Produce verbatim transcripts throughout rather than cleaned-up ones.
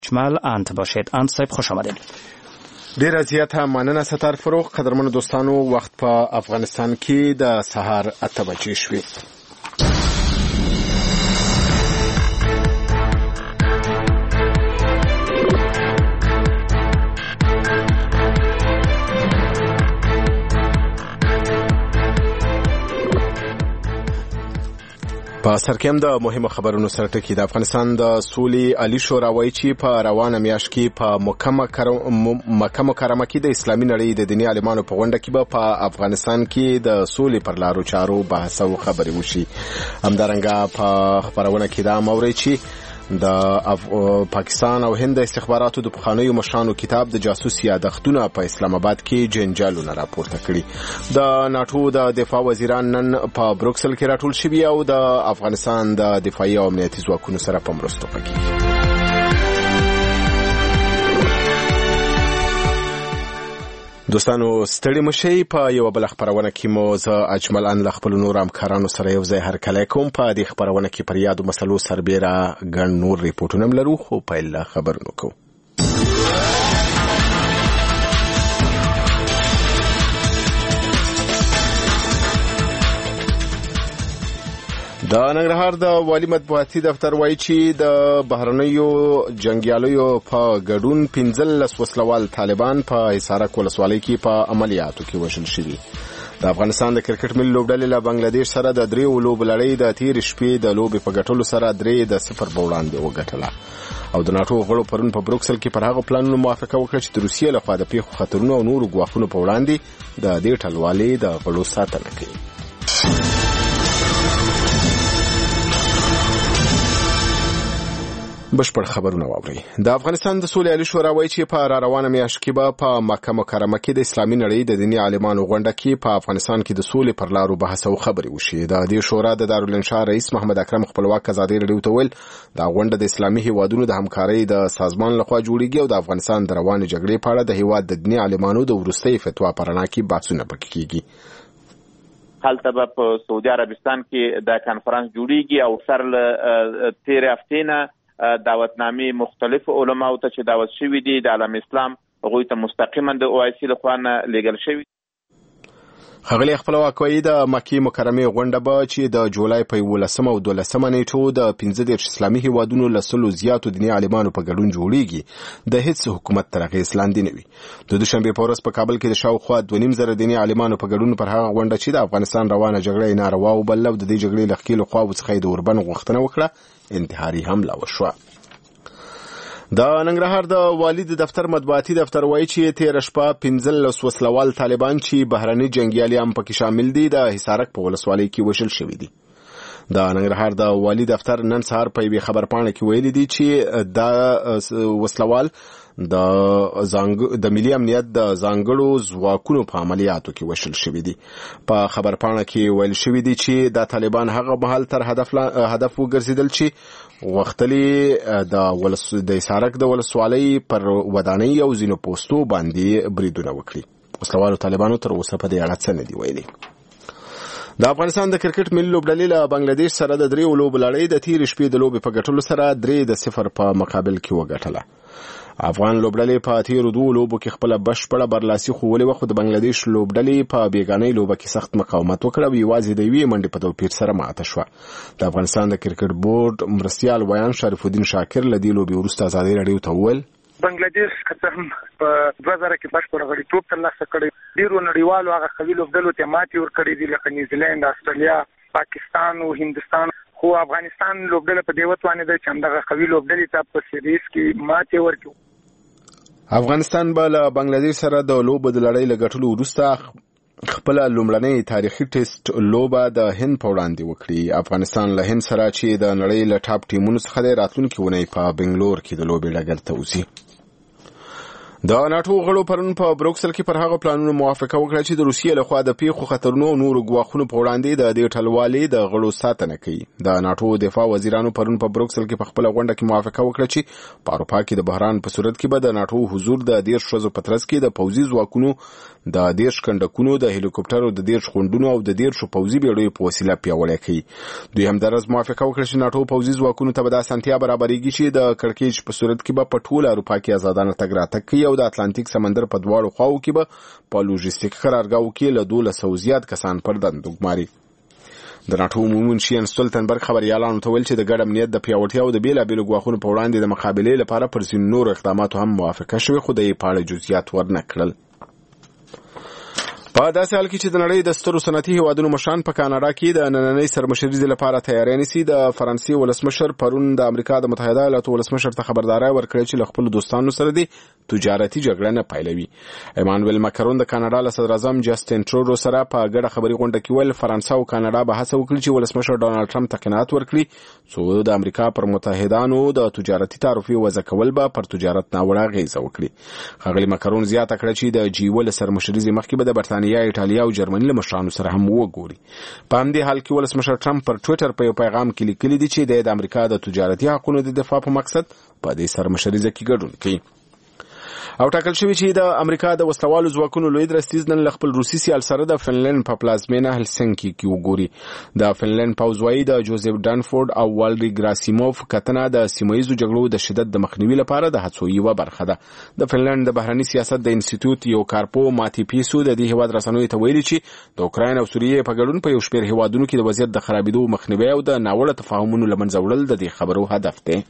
شمال انت باشید. انت صاحب خوش آمدید. ډیره زیاته مننه ستار فروغ. قدرمنو دوستانو، وخت په افغانستان کې د سهار اته بجې شوې. په سرکیم د مهمو خبرونو سره ټکی. د افغانستان د سولې عالی شورا وایي چې په روانه میاشت کې په مکه مکرمه کې د اسلامي نړۍ د دیني عالمانو په غونډه کې به په افغانستان کې د سولې پر لارو چارو بحث او خبرې وشي. همدارنګه په خبرونه کې دا موري چې د پاکستان او هند استخباراتو د پخوانیو مشرانو کتاب د جاسوسي یادښتونه په اسلام آباد کې جنجالونه راپورته کړي. د ناتو د دفاع وزیران نن په بروکسل کې راټول شوي او د افغانستان د دفاعي او امنیتي ځواکونو سره په مرستو کوي. دوستانو ستړي مشي. په یو بل خبرونه کې مو زه اجمل ان له خپل نور همکارانو سره یو ځای هرکلی کوم. په دې خبرونه کې پر یادو مسلو سربېره ګڼ نور ریپورټونه لرو، خو پیل له خبرونو کوو. د ننګرهار د والي مطبوعاتي دفتر وایي چې د بهرنیو جنگیالیو په ګډون پنځلس وسلوال طالبان په حصارک ولسوالۍ کې په عملیاتو کې وژل شوي. د افغانستان د کرکټ ملي لوبډلې له بنگلاديش سره د دریو لوبو لړۍ د تیر شپې د لوبې په ګټلو سره درې د صفر په وړاندې وګټله او د ناتو غړو پرون په بروکسل کې پر هغه پلانونو موافقه وکړه چې د روسیې لخوا د پیښو خطرونو او نورو ګواښونو په وړاندې د دې ټلوالې د غړو ساتنه کوي. بشپړ خبرونه واوري. د افغانستان د سولې عالی شورا وایي چې په را روانه میاشت کې به په مکه مکرمه کې د اسلامي نړۍ د دیني عالمانو غونډه کې په افغانستان کې د سولې پر لارو بحث او خبرې وشي. د دې شورا د دارالانشا رئیس محمد اکرم خپلواک ازادي رادیو ته ویل دا غونډه د اسلامي هیوادونو د همکارۍ د سازمان لخوا جوړیږي او د افغانستان د روانې جګړې په اړه د هیواد د دیني عالمانو د وروستۍ فتوا پر اړه کې بحثونه پکې کیږي. هلته به په سعودي عربستان کې د کانفرنس جوړیږي او سر له تیر هفتې نه دعوتنامې مختلف علماو ته چې دعوت شوي دي د عالم اسلام هغوی ته مستقیما د او آی سی لخوا نه لیږل شوي. ښاغلي خپلواک وایي د مکې مکرمې غونډه به چې د جولای په یولسمه او دولسمه نیټو د پنځه دېرش اسلامي هیوادونو له سلو زیاتو دیني عالمانو په ګډون جوړیږي د هیڅ حکومت تر اغېز لاندې نه وي. د دوشنبې په ورځ په کابل کې د شاوخوا دوه نیم زره دیني عالمانو په ګډون پر هغه غونډه چې د افغانستان روانه جګړه یې ناروا وبلله او د دې جګړې له ښکېلو خواوو څخه یې د اوربند غوښتنه وکړه انتحاري حمله وشوه. د ننګرهار د والي د دفتر مطبوعاتي دفتر وایي چې تیر شپه پنځلس وسلوال طالبان چې بهرني جنگیالیان پکې شامل دي د حصارک په ولسوالۍ کې وژل شوي دي. د ننګرهار د والي دفتر نن سهار په یوې خبرپاڼه کې ویلي دي چې دا وسلوال د زنګ د ملي امنیت د ځانګړو ځواکونو په عملیاتو کې وژل شوي دي. په خبرپاڼه کې ویل شوي دي چې د طالبان هغه مهال تر هدف هدف وګرځیدل چې وختلی د ولس د حصارک د ولسوالۍ پر ودانۍ او ځینو پوسټو باندې بریدونه وکړي. وسلوالو طالبانو تر اوسه په دې اړه څه نه دي ویلي. د افغانستان د کرکټ ملي لوبډلې له بنگلاديش سره د دریو لوبو لړۍ د تیر شپې د لوبې په ګټلو سره درې د صفر په مقابل کې وګټله. افغان لوبډلې په تیرو دوو لوبو کې خپله بشپړه برلاسي ښوولې وه، خو د بنگلاديش لوبډلې په بیګانۍ لوبه کې سخت مقاومت وکړ او یوازې د یوې منډې په توپیر سره ماته شوه. د افغانستان د کرکټ بورډ مرستیال ویان شریف الدین شاکر له دې لوبې وروسته ازادي راډیو ته وویل بنگلاديش که هم په دوه زره کې بشپړه غړیتوب ترلاسه کړی. ډېرو نړیوالو هغه قوي لوبډلو ته ماتې ورکړې دي لکه نیوزیلینډ، استرالیا، پاکستان او هندوستان، خو افغانستان لوبډله په دې وتوانېده چې همدغه قوي لوبډلې ته په سیریز کې ماتې ورکړي. افغانستان به له بنگلاديش سره د لوبو د لړۍ له ګټلو وروسته خپل لومړنۍ تاریخي ټیسټ لوبه د هند په وړاندې وکړي. افغانستان له هند سره چې د نړۍ له ټاپ ټیمونو څخه دی راتلونکي اونۍ په بنګلور کې د لوبې ډګر ته وځي. د ناتو غړو پرون په بروکسل کې پر هغه پلانونو موافقه وکړه چې د روسیې لخوا د پیښو خطرونو او نورو ګواښونو په وړاندې د دې ټلوالې د غړو ساتنه کوي. د ناتو دفاع وزیرانو پرون په بروکسل کې په خپل غونډه کې موافقه وکړه چې په اروپا کې د بحران په صورت کې به د ناتو حضور د دیرش ورځو په ترڅ کې د پوځي ځواکونو د دیرش کندکونو د هلیکوپټرو د دیرش غونډونو او د دیرش پوځي بیړیو په وسیله پیاوړی کړي. دوی هم درز موافقه وکړه چې ناتو پوځي ځواکونو ته به د اسانتیا برابرېږي چې د کړکېچ په صورت کې به په ټول اروپا کې آزادانه تګ راتګ کوي او د اتلانتیک سمندر په دواړو خواو کې به په لوجستیک قرارګاو کې له دولس سوه زیات کسان پر دندو ګماري. د ناتو عمومي منشي یانس سټولتنبرګ خبريالانو ته ویل چې د ګډ امنیت د پیاوړتیا او د بیلابېلو ګواښونو په وړاندې د مقابلې لپاره پر ځینو نورو اقداماتو هم موافقه شوې، خو د یې په اړه جزئیات ورنه کړل. په داسې حال کې چې د نړۍ د سترو صنعتي هیوادونو مشران په کاناډا کې د نننۍ سرمشریزې لپاره تیاری نیسي، د فرانسې ولسمشر پرون د امریکا د متحده ایالاتو ولسمشر ته خبرداری ورکړه چې له خپلو دوستانو سره د تجارتي جګړه نه پیلوي. ایمانویل ماکرون د کاناډا له صدر اعظم جسټین ټروډو سره په ګډه خبري غونډه کې ویل فرانسه او کاناډا به هڅه وکړي چې ولسمشر ډونالد ټرمپ ته قناعت ورکړي څو د امریکا پر متحدانو د تجارتي تعرفې وضع کول به پر تجارت ناوړه اغیزه وکړي. ښاغلي ماکرون زیاته کړه چې د جی ول سرمشریزې مخکې به د برتانیا، ایټالیا او جرمني له مشرانو سره هم وګوري. په همدې حال کې ولسمشر ټرمپ پر ټویټر په یو پیغام کې لیکلي دي چې د امریکا د تجارتي حقونو د دفاع په مقصد په دې سرمشریزه کې ګډون کوي. او ټاکل شوی چې د امریکا د وسلوالو ځواکونو لوی درستیز نن خپل روسي سیال سره د فنلند په پلازمینه هلسنکي کې وګوري. د فنلند پوځ وايي د جوزف ډانفورد او والډي ګراسیموف کتنه د سیمایي جګړو د شدت د مخنیوي لپاره د هڅو یوه برخه ده. د فنلند د بهرنی سیاست د انسټیټیوټ یو کارپو ماتي پیسو د دې هیواد رسنوي ته ویلي چې د اوکراین او سوریې په ګډون په یو شمېر هیوادونو کې د وضعیت د خرابېدو مخنیوي او د ناوړه تفاهمونو له منځه وړل د دې خبرو هدف دی.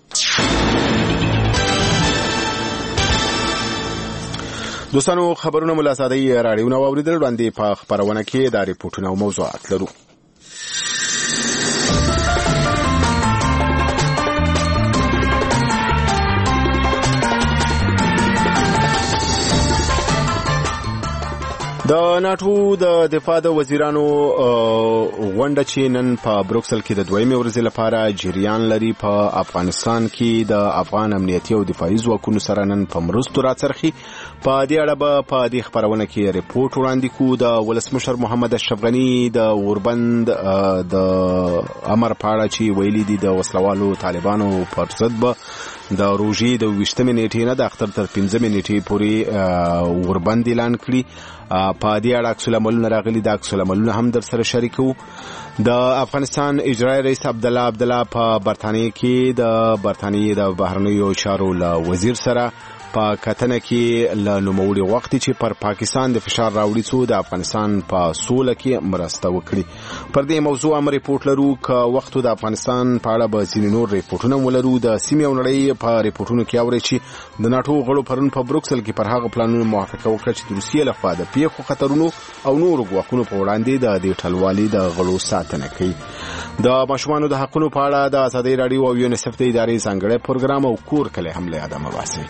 دوستانو خبرونه ملا سادهی راډیو نو اوریدل باندې په خبرونه کې د ریپورتونو او موضوعات لرو. د ناتو د دفاع د وزیرانو غونډه چې نن په بروکسل کې د دویمې ورځې لپاره جریان لري په افغانستان کې د افغان امنیتي او دفاعي ځواکونو سره نن په مرستو راڅرخي. په دې اړه به په دې خبرونه کې ریپورت وړاندې کوو. د ولسمشر محمد اشرف غني د اوربند د امر په اړه چې ویلي دي د وسلوالو طالبانو پر ضد به د روژې د ویشتمې نیټې نه د اختر تر پنځمې نیټې پورې اوربند اعلان کړي. په دې اړه عکس العملونه راغلي، د عکس العملونه هم در سره شریکو. د افغانستان اجرایي رئیس عبدالله عبدالله په برتانیې کې د برتانیې د بهرنیو چارو له وزیر سره په کتنه کې له نوموړي وخت چې پر پاکستان د فشار راوړي څو د افغانستان په سوله کې مرسته وکړي. پر دې موضوع هم ریپورت لرو که وختو د افغانستان په اړه به ځینې نور ریپورتونه ولرو. د سیمې او نړۍ په ریپورتونو کې اوري چې د ناتو غړو پرون په بروکسل کې پر هغه پلانونو موافقه وکړه چې د روسیې لخوا د پیښو خطرونو او نورو ګواښونو په وړاندې د دې ټلوالې د غړو ساتنه کوي. د ماشومانو د حقونو په اړه د ازادۍ راډیو او یونیسف د ادارې ځانګړی پروګرام او کور کلی هم له یاده مه باسئ.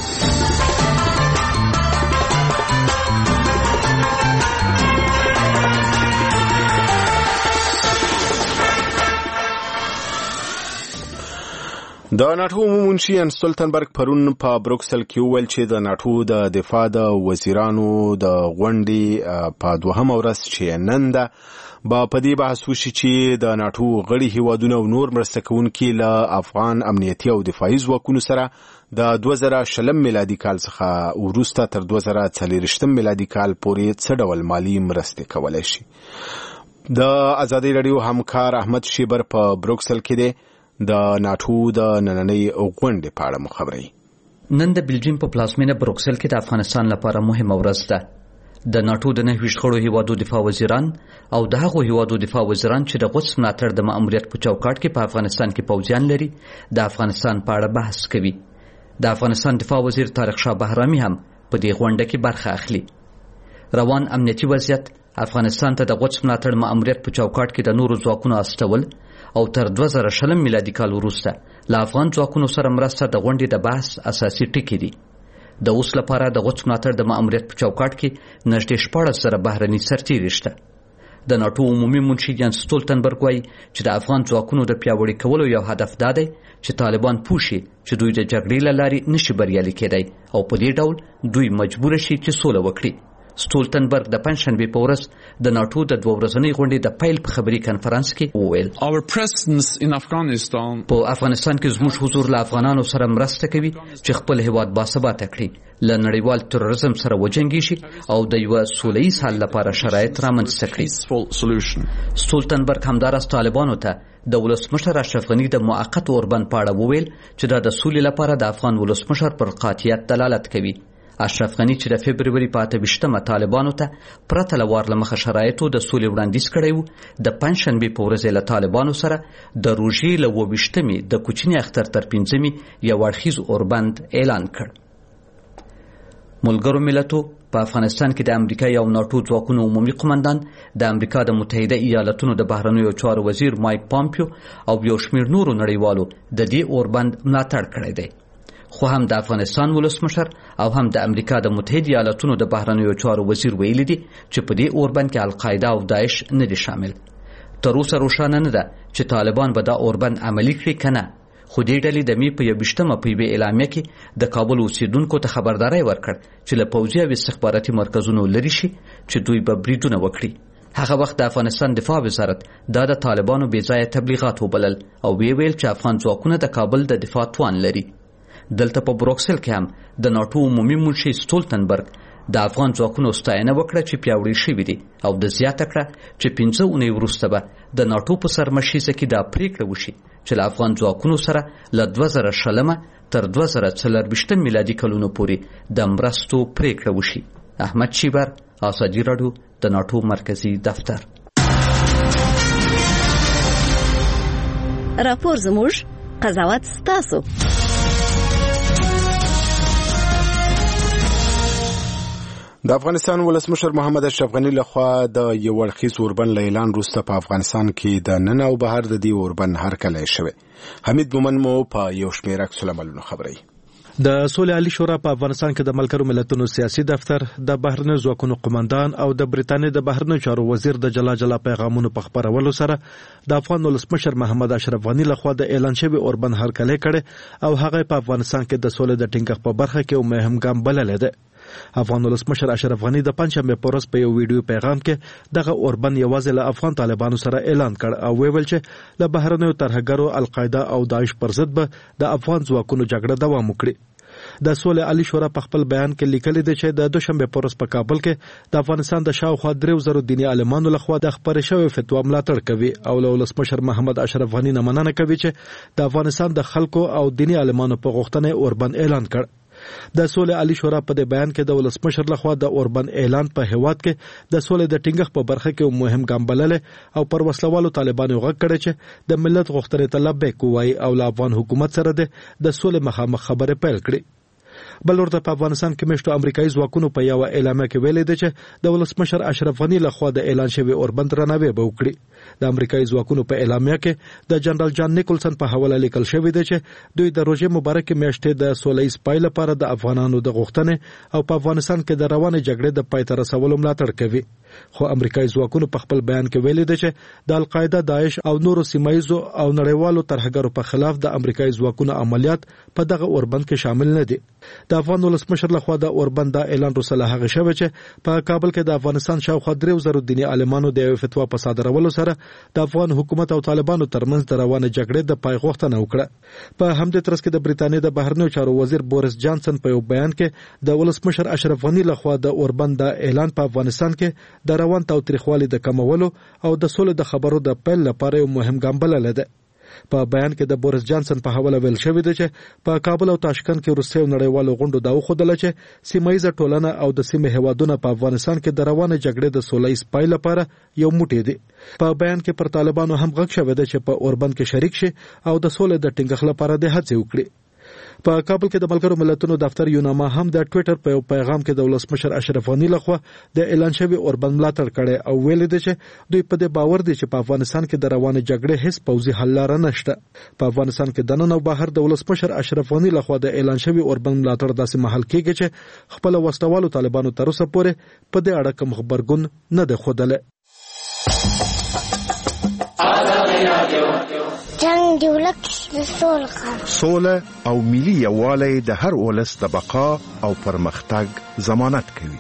د ناتو عمومي منشي یانس سټولتنبرګ پرون په بروکسل کې وویل چې د ناتو د دفاع د وزیرانو د غونډې په دوهمه ورځ چې نن ده به په دې بحث وشي چې د ناتو غړي هیوادونه او نور مرسته کوونکي له افغان امنیتي او دفاعي ځواکونو سره د دوه زره شلم میلادي کال څخه وروسته تر دوه زره څلېرویشتم میلادي کال پورې څه ډول مالي مرستې کولی شي. د ازادۍ راډیو همکار احمد شیبر په بروکسل کې دی. د ناتو د نننۍ غونډې په اړه مو خبري. نن د بلجیم په پلازمینه بروکسل کې د افغانستان لپاره مهمه ورځ ده. د ناتو د نهه ویشت غړو هیوادو دفاع وزیران او د هغو هیوادو دفاع وزیران چې د قدس ملاتړ د ماموریت په چوکاټ کې په افغانستان کې پوځیان لري د افغانستان په اړه بحث کوي. د افغانستان دفاع وزیر طارق شاه بهرامي هم په دې غونډه کې برخه اخلي. روان امنیتي وضعیت افغانستان ته د قدس ملاتړ ماموریت په چوکاټ کې د نورو ځواکونو استول او تر دوه زره شلم میلادي کال وروسته له افغان ځواکونو سره مرسته د غونډې د بحث اساسي ټکي دي. د اوس لپاره د قدس ملاتړ د ماموریت په چوکاټ کې نږدې شپاړس زره بهرني سرتیري شته. د ناټو عمومي منشي جان ستولتنبرګ وایي چې د افغان ځواکونو د پیاوړي کولو یو هدف دا دی چې طالبان پوه شي چې دوی د جګړې له لارې نشي بریالي کېدی او په دې ډول دوی مجبور شي چې سوله وکړي. ستولتنبرګ د پنځشنبې په ورځ د ناټو د دوه ورځنۍ غونډې د پیل په خبري کانفرنس کې وویل په افغانستان کې زموږ حضور له افغانانو سره مرسته کوي چې خپل هیواد باثباته کړي، له نړیوال تروریزم سره وجنګي شي او د یو سوله‌ییز حل لپاره شرایط رامنځته کړي. ستولتنبرګ همداراز طالبانو ته د ولسمشر اشرف غني د موقت اوربند په اړه وویل چې دا د سولې لپاره د افغان ولسمشر پر قاطعیت دلالت کوي. اشرف غني چې د فبروري په اته ویشتمه طالبانو ته پرته له وار له مخه شرایطو د سولې وړاندیز کړی و، د پنځشنبې په ورځ له طالبانو سره د روژې له اوه ویشتمې د کوچني اختر تر پنځمې یو اړخیز اوربند اعلان کړ. ملګرو ملتو په افغانستان کې د امریکا یو ناټو ځواکونو عمومي قومندان د امریکا د متحده ایالاتونو د بهرنیو چارو وزیر مایک پامپیو او یو شمېر نورو نړیوالو د دې اوربند ملاتړ کړی دی، خو هم د افغانستان ولسمشر او هم د امریکا د متحده ایالاتونو د بهرنیو چارو وزیر ویلي دي چې په دې اوربند کې القاعده او داعش نه دي شامل. تر اوسه روښانه نه ده چې طالبان به دا اوربند عملي کړي که نه، خو دې ډلې د مې په یوویشتمه په یوې اعلامیه کې د کابل اوسیدونکو ته خبرداری ورکړ چې له پوځي او استخباراتي مرکزونو لرې شي چې دوی به بریدونه وکړي. هغه وخت د افغانستان دفاع وزارت دا د طالبانو بې ځایه تبلیغات وبلل او وی ویل چې افغان ځواکونه د کابل د دفاع توان لري. دلته په بروکسل کې هم د ناټو عمومي منشي ستولتنبرګ د افغان ځواکونو ستاینه وکړه چې پیاوړي شوي دي او د زیاته کړه چې پنځه اونۍ وروسته به د ناټو په سرمشیزه کې دا پریکړه وشي چې له افغان ځواکونو سره له دوه زره شلمه تر دوه زره څلرویشتم میلادي کلونو پورې د مرستو پریکړه وشي. احمد شیبر، ازادي راډیو، د ناټو مرکزی دفتر. راپور زموږ، قضاوت ستاسو. د افغانستان ولسمشر محمد اشرف غني لخوا د یو اړخیز اوربند له اعلان وروسته په افغانستان کې د نن او بهر د دې اوربند هرکلی شوی. حمید مومن مو په یو شمېر عکس العملونو خبروي. د سولې عالی شورا په افغانستان کې د ملګرو ملتونو سیاسي دفتر، د بهرنیو ځواکونو قومندان او د بریتانیا د بهرنیو چارو وزیر د جلا جلا پیغامونو په خپرولو سره د افغان ولسمشر محمد اشرف غني لخوا د اعلان شوی اوربند هرکلی کړي او هغه په افغانستان کې د سولې د ټینګښت په برخه کې یو مهم ګام بللی دی. افغان ولسمشر اشرف غني د پنځشنبې په ورځ په یو ویډیو پیغام کې دغه اوربند یوازې له افغان طالبانو سره اعلان کړ او ویل چې له بهرنیو ترهګرو القاعده او داعش پر ضد به د افغان ځواکونو جګړه دوام وکړي. د سولې عالی شورا په خپل بیان کې لیکلي دي چې د دوشنبه په ورځ په کابل کې د افغانستان د شاوخوا درې زره دیني عالمانو لخوا د خبرې شوې فتوا ملاتړ کوي او له ولسمشر محمد اشرف غني نه مننه کوي چې د افغانستان د خلکو او دیني عالمانو په غوښتنه اوربند اعلان کړ. د سولې عالی شورا په دې بیان کې د ولسمشر لخوا د اوربند اعلان په هیواد کې د سولې د ټینګښت په برخه کې مهم ګام بللی او پر وسلوالو طالبانو غږ کړی چې د ملت غوښتنې ته لبیک ووایي او له افغان حکومت سره د سولې مخامخ خبرې پیل کړي. بل ورته په افغانستان کې مشتو امریکایي ځواکونو په یو اعلامیه کې ویلي دي چې د ولسمشر اشرف غني لخوا د اعلان شوی اوربند درناوی به وکړي. د امریکایي ځواکونو په اعلامیه کې د جنرال جان نیکلسن په حواله لیکل شوی دی چې دوی د روژې مبارکې میاشتې د سوله‌ییز پای لپاره د افغانانو د غوښتنې او په افغانستان کې د روانې جګړې د پای ته رسولو ملاتړ کوي. خو امریکایي ځواکونو په خپل بیان کې ویلي دي چې د القاعده، داعش او نورو سیمایزو او نړیوالو ترهګرو په خلاف د امریکایي ځواکونو عملیات په دغه اوربند کې شامل نه دي. د افغان ولسمشر لخوا د اوربند د اعلان وروسته له هغه شوی چې په کابل کې د افغانستان شاوخوا درې زره دیني عالمانو د یو فتوا په صادرولو سره د افغان حکومت او طالبانو ترمنځ د روانې جګړې د پای غوښتنه وکړه. په همدې ترڅ کې د بریتانیا د بهرنیو چارو وزیر بوریس جانسن په یو بیان کې د ولسمشر اشرف غني لخوا د اوربند د اعلان په افغانستان کې د روان تاوتریخوالي د کمولو او د سولې د خبرو د پیل لپاره یو مهم ګام بللی دی. په بیان کې د بوریس جانسن په حواله ویل شوی دی چې په کابل او تاشکند کې روسي نړیوالو غونډو دا وښودله چې سیمایي ټولنه او د سیمې هیوادونه په افغانستان کې د روانې جګړې د سوله‌ییز پای لپاره یو موټی دي. په بیان کې پر طالبانو هم غږ شوی دی چې په اوربند کې شریک شي او د سولې د ټینګښت لپاره د هڅې وکړي. په کابل کې د ملګرو ملتونو دفتر یوناما هم د ټوئیټر په یو پیغام کې د ولسمشر اشرف غني لخوا د اعلان شوی اوربند ملاتړ کړي او ویل دي چې دوی په دې باور دي چې په افغانستان کې د روانې جګړې هیڅ پوځي حل لاره نشته. په افغانستان کې د نن او بهر د ولسمشر اشرف غني لخوا د اعلان شوی اوربند ملاتړ داسې مهال کېږي چې خپل وسلوالو طالبانو تر اوسه پورې په دې اړه کوم خبرګون نه دی ښودلی. جنگ دی ولک د سول خبر سوله او ملي یووالی د هر ولس د بقا او پرمختګ ضمانت کوي.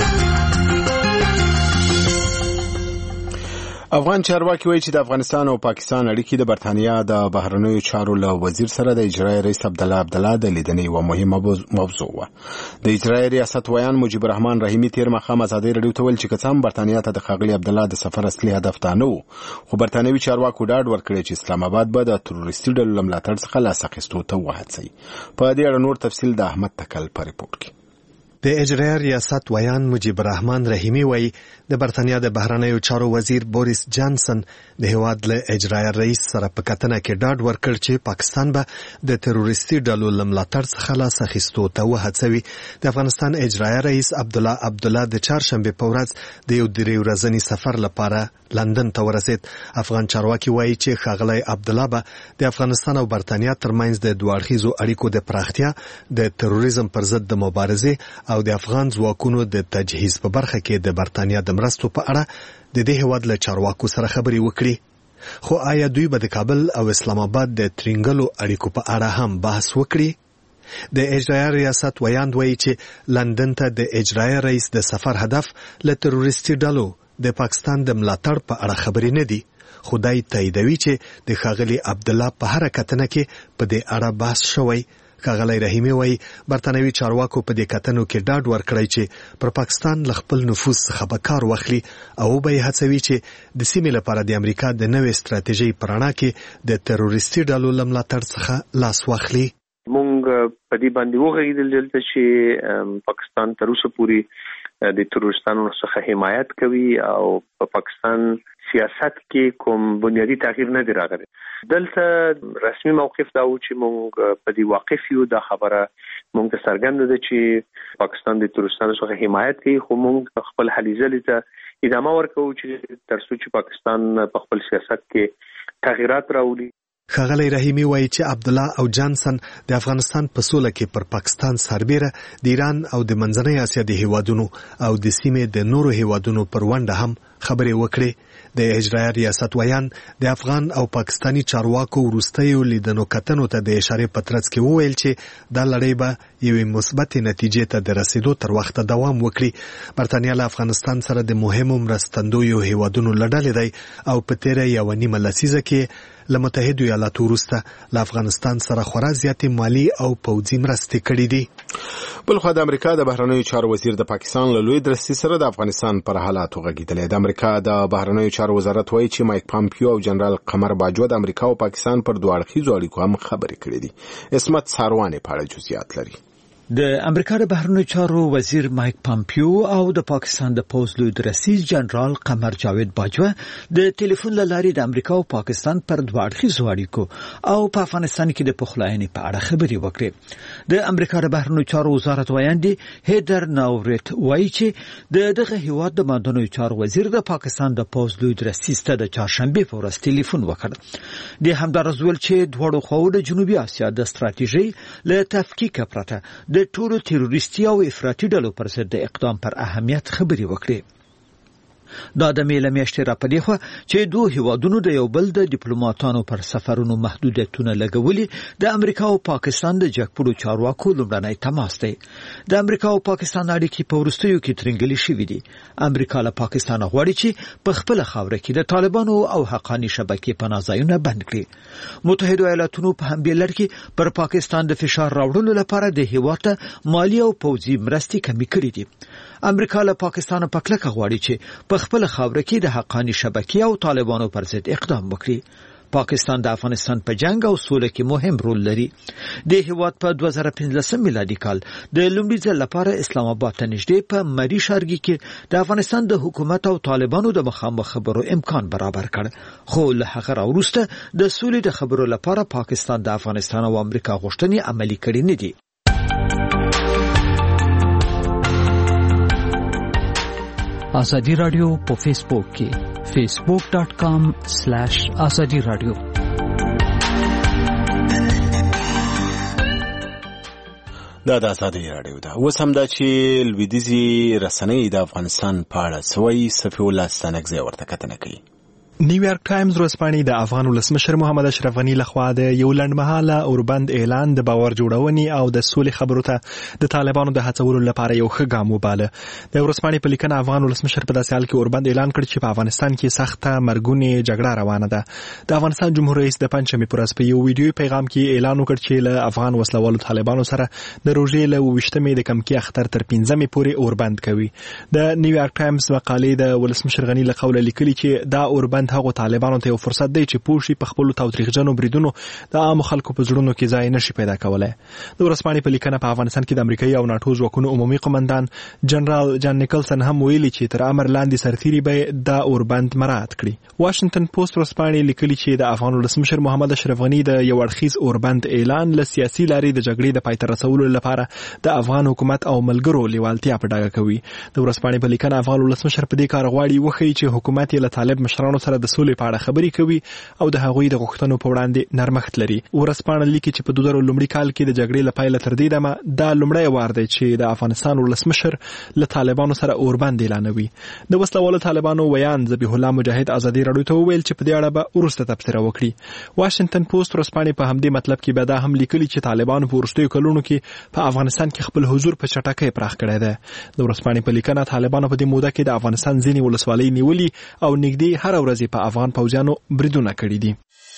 افغان چارواکي وایي چې د افغانستان او پاکستان اړیکې د برتانیا د بهرنیو چارو له وزیر سره د اجرایي رئیس عبدالله عبدالله د لیدنې یوه مهمه موضوع وه. د اجرایي ریاست ویان مجیب الرحمن رحیمي تیر ماښام ازادۍ راډیو ته ویل چې که څه هم برتانیا ته د ښاغلي عبدالله د سفر اصلي هدف دا نه و، خو برتانوي چارواکو ډاډ ورکړی چې اسلام آباد به د تروریستي ډلو له ملاتړ څخه لاس اخیستو ته وهڅوي. په دې اړه نور تفصیل د احمد تکل په ریپورټ کې. د اجرایي ریاست ویان مجیب الرحمن رحیمي وایي د برتانیا د بهرنیو چارو وزیر بوریس جانسن د هیواد له اجرایي رئیس سره په کتنه کې ډاډ ورکړ چې پاکستان به د تروریستي ډلو له ملاتړ څخه لاس اخیستو ته وهڅوي. د افغانستان اجرایي رئیس عبدالله عبدالله د چهارشنبې په ورځ د یو درې ورځني سفر لپاره لندن ته ورسید. افغان چارواکي وایي چې ښاغلی عبدالله به د افغانستان او برتانیا ترمنځ د دوه اړخیزو اړیکو د پراختیا، د تروریزم پر ضد د مبارزې او د افغان ځواکونو د تجهیز په برخه کې د برتانیا د مرستو په اړه د دې هیواد له چارواکو سره خبرې وکړي. خو آیا دوی به د کابل او اسلام آباد د ترینګلو اړیکو په اړه هم بحث وکړي؟ د اجرایي ریاست ویاند وایي چې لندن ته د اجرایي رئیس د سفر هدف له تروریستي ډلو د پاکستان د ملاتړ په اړه خبرې نه دي. خدای تاییدوي چې د ښاغلي عبدالله په هر کتنه کې په دې اړه بحث شوی. ښاغلی رحیمي وایي برتانوي چارواکو په دې کتنو کې ډاډ ورکړی چې پر پاکستان له خپل نفوذ څخه به کار واخلي او به یې هڅوي چې د سیمې لپاره د امریکا د نوې ستراتیژۍ په رڼا کې د تروریستي ډلو له ملاتړ څخه لاس واخلي. مونږ په دې باندې وغږېدل چې پاکستان تر اوسه پورې د تروریستانو څخه حمایت کوي او په پاکستان سیاست کې کوم بنیادی تغییر نه دی راغلی. دلته رسمي موقف دا و چې مونږ په دې واقف یو. دا خبره مونږ ته څرګنده ده چې پاکستان د تروریستانو څخه حمایت کوي، خو مونږ خپل هلې ځلې ته ادامه ورکوو چې تر څو چې پاکستان په خپل سیاست کې تغییرات راولي. ښاغلی رحیمي وایي چې عبدالله او جانسن د افغانستان په سوله کې پر پاکستان سربیره د ایران او د منځنۍ اسیا د هیوادونو او د سیمې د نورو هیوادونو پر ونډه هم خبرې وکړې. د اجرایي ریاست ویان د افغان او پاکستاني چارواکو وروستیو لیدنو کتنو ته د اشارې په ترڅ کې وویل چې دا لړۍ به یوې مثبتې نتیجې ته د رسیدو تر وخته دوام وکړي. برتانیا له افغانستان سره د مهمو مرستندویو هیوادونو له ډلې دی او په تیره یوه نیمه لسیزه کې له متحدو ایالاتو وروسته له افغانستان سره خورا زیاتې مالي او پوځي مرستې کړې دي. بلخوا د امریکا د بهرنیو چارو وزیر د پاکستان له لوی درستي سره د افغانستان پر حالاتو غږېدلی. د امریکا د بهرنیو چارو وزارت وایي چې مایک پامپیو او جنرال قمر باجوه د امریکا او پاکستان پر دوه اړخیزو اړیکو هم خبرې کړې دي. اسمت ساروانې په اړه جزئیات لري. د امریکا د بهرنیو چارو وزیر مایک پامپیو او د پاکستان د پوځ لوی رئیس جنرال قمر جاوید باجوه د ټلیفون له لارې د امریکا او پاکستان پر دوه اړخیزو اړیکو او په افغانستان کې د پخلاینې په اړه خبرې وکړې. د امریکا د بهرنیو چارو وزارت ویاندي هیدر ناورت وایي چې د دغه هیواد د مدنیو چارو وزیر د پاکستان د پوځ لوی رئیس ته د چهارشنبه په ورځ ټلیفون وکړ. د همدارس ویل چې دواړو خواو د جنوبي اسیا د ستراتیژۍ له تفکیک پرته د ټولو تروریستي او افراطي ډلو پر ضد د اقدام پر اهمیت خبرې وکړې. دا د میله میاشتې راپدې خو چې دوه هیوادونو د یو بل د ډیپلوماټانو پر سفرونو محدودیتونه لګولي د امریکا او پاکستان د جګپړو چارواکو لومړنی تماس دی. د امریکا او پاکستان اړیکې په وروستیو کې ترنګلې شوې دي. امریکا له پاکستان غواړي چې په خپل خاوره کې د طالبانو او حقاني شبکې پناهځایونه بند کړي. متحده ایالاتونو په همدې لړ کې پر پاکستان د فشار راوړلو لپاره د هیواد مالی او پوځي مرستې کمې کړې دي. امریکا له پاکستان په کلکه غواړي چې په خپل خاوره کې د حقاني شبکې او طالبانو پر ضد اقدام وکړي. پاکستان د افغانستان په جنگ او سوله کې مهم رول لري. د هیواد په دوه زره پنځلسم میلادي کال د لومړي ځل لپاره اسلام آباد ته نږدې په مری ښارګي کې د افغانستان د حکومت او طالبانو د مخامخ خبرو امکان برابر کړ. خو له هغه وروسته د سولې د خبرو لپاره پاکستان د افغانستان او امریکا غوښتنې عملي کړې نه دي. آزادی رادیو په فیسبوک کې فیسبوک ډاٹ کام سلیش آزادی رادیو. دا د آزادی رادیو ده. اوس هم دا چې لویدیځي رسنۍ د افغانستان په اړه سوی صفي الله ستانکزی ورته کتنه کوي. نیویارک ټایمز ورځپاڼې د افغان ولسمشر محمد اشرف غني لخوا د یو لنډمهاله اوربند اعلان د باور جوړونې او د سولې خبرو ته د طالبانو د هڅولو لپاره یو ښه ګام وباله. د ورځپاڼې په لیکنه افغان ولسمشر په داسې حال کې اوربند اعلان کړ چې په افغانستان کې سخته مرګونې جګړه روانه ده. د افغانستان جمهور رئیس د پنځمې پر ورځ په یو ویډیوي پیغام کې اعلان وکړ چې له افغان وسلوالو طالبانو سره د روژې له اوویشتمې د کمکي اختر تر پنځمې پورې اوربند کوي. د نیویارک ټایمز مقالې د ولسمشر غني له قوله لیکلي چې دا اوربند هغو طالبانو ته یو فرصت دی چې پوه شي په خپلو تاوتریخجنو بریدونو د عامو خلکو په زړونو کې ځای نشي پیدا کولی. د ورځپاڼې په لیکنه په افغانستان کې د امریکایي او ناټو ځواکونو عمومي قمندان جنرال جان نیکلسن هم ویلي چې تر امر لاندې سرتیري به دا اوربند مراعات کړي. واشنگټن پوسټ ورځپاڼې لیکلي چې د افغان ولسمشر محمد اشرف غني د یو اړخیز اوربند اعلان له سیاسي لارې د جګړې د پای ته رسولو لپاره د افغان حکومت او ملګرو لیوالتیا په ډاګه کوي. د ورځپاڼې په لیکنه افغان ولسمشر په دې کار غواړي وښيي چې حکومت یې له طالب مشرانو سره د سولې په اړه خبرې کوي او د هغوی د غوښتنو په وړاندې نرمښت لري. ورځپاڼه لیکي چې په دوه زره لومړي کال کې د جګړې له پیله تر دې دمه دا لومړی وار دی چې د افغانستان ولسمشر له طالبانو سره اوربند اعلانوي. د وسلوالو طالبانو ویان ذبیح الله مجاهد ازادي راډیو ته وویل چې په دې اړه به وروسته تبصره وکړي. واشنگټن پوسټ ورځپاڼې په همدې مطلب کې به دا هم لیکلي چې طالبانو په وروستیو کلونو کې په افغانستان کې خپل حضور په چټکۍ پراخ کړی دی. د ورځپاڼې په لیکنه طالبانو په دې موده کې د افغانستان ځینې ولسوالۍ نیولي او نږدې هر ورځ په افغان پوځیانو بریدونه کړي دي.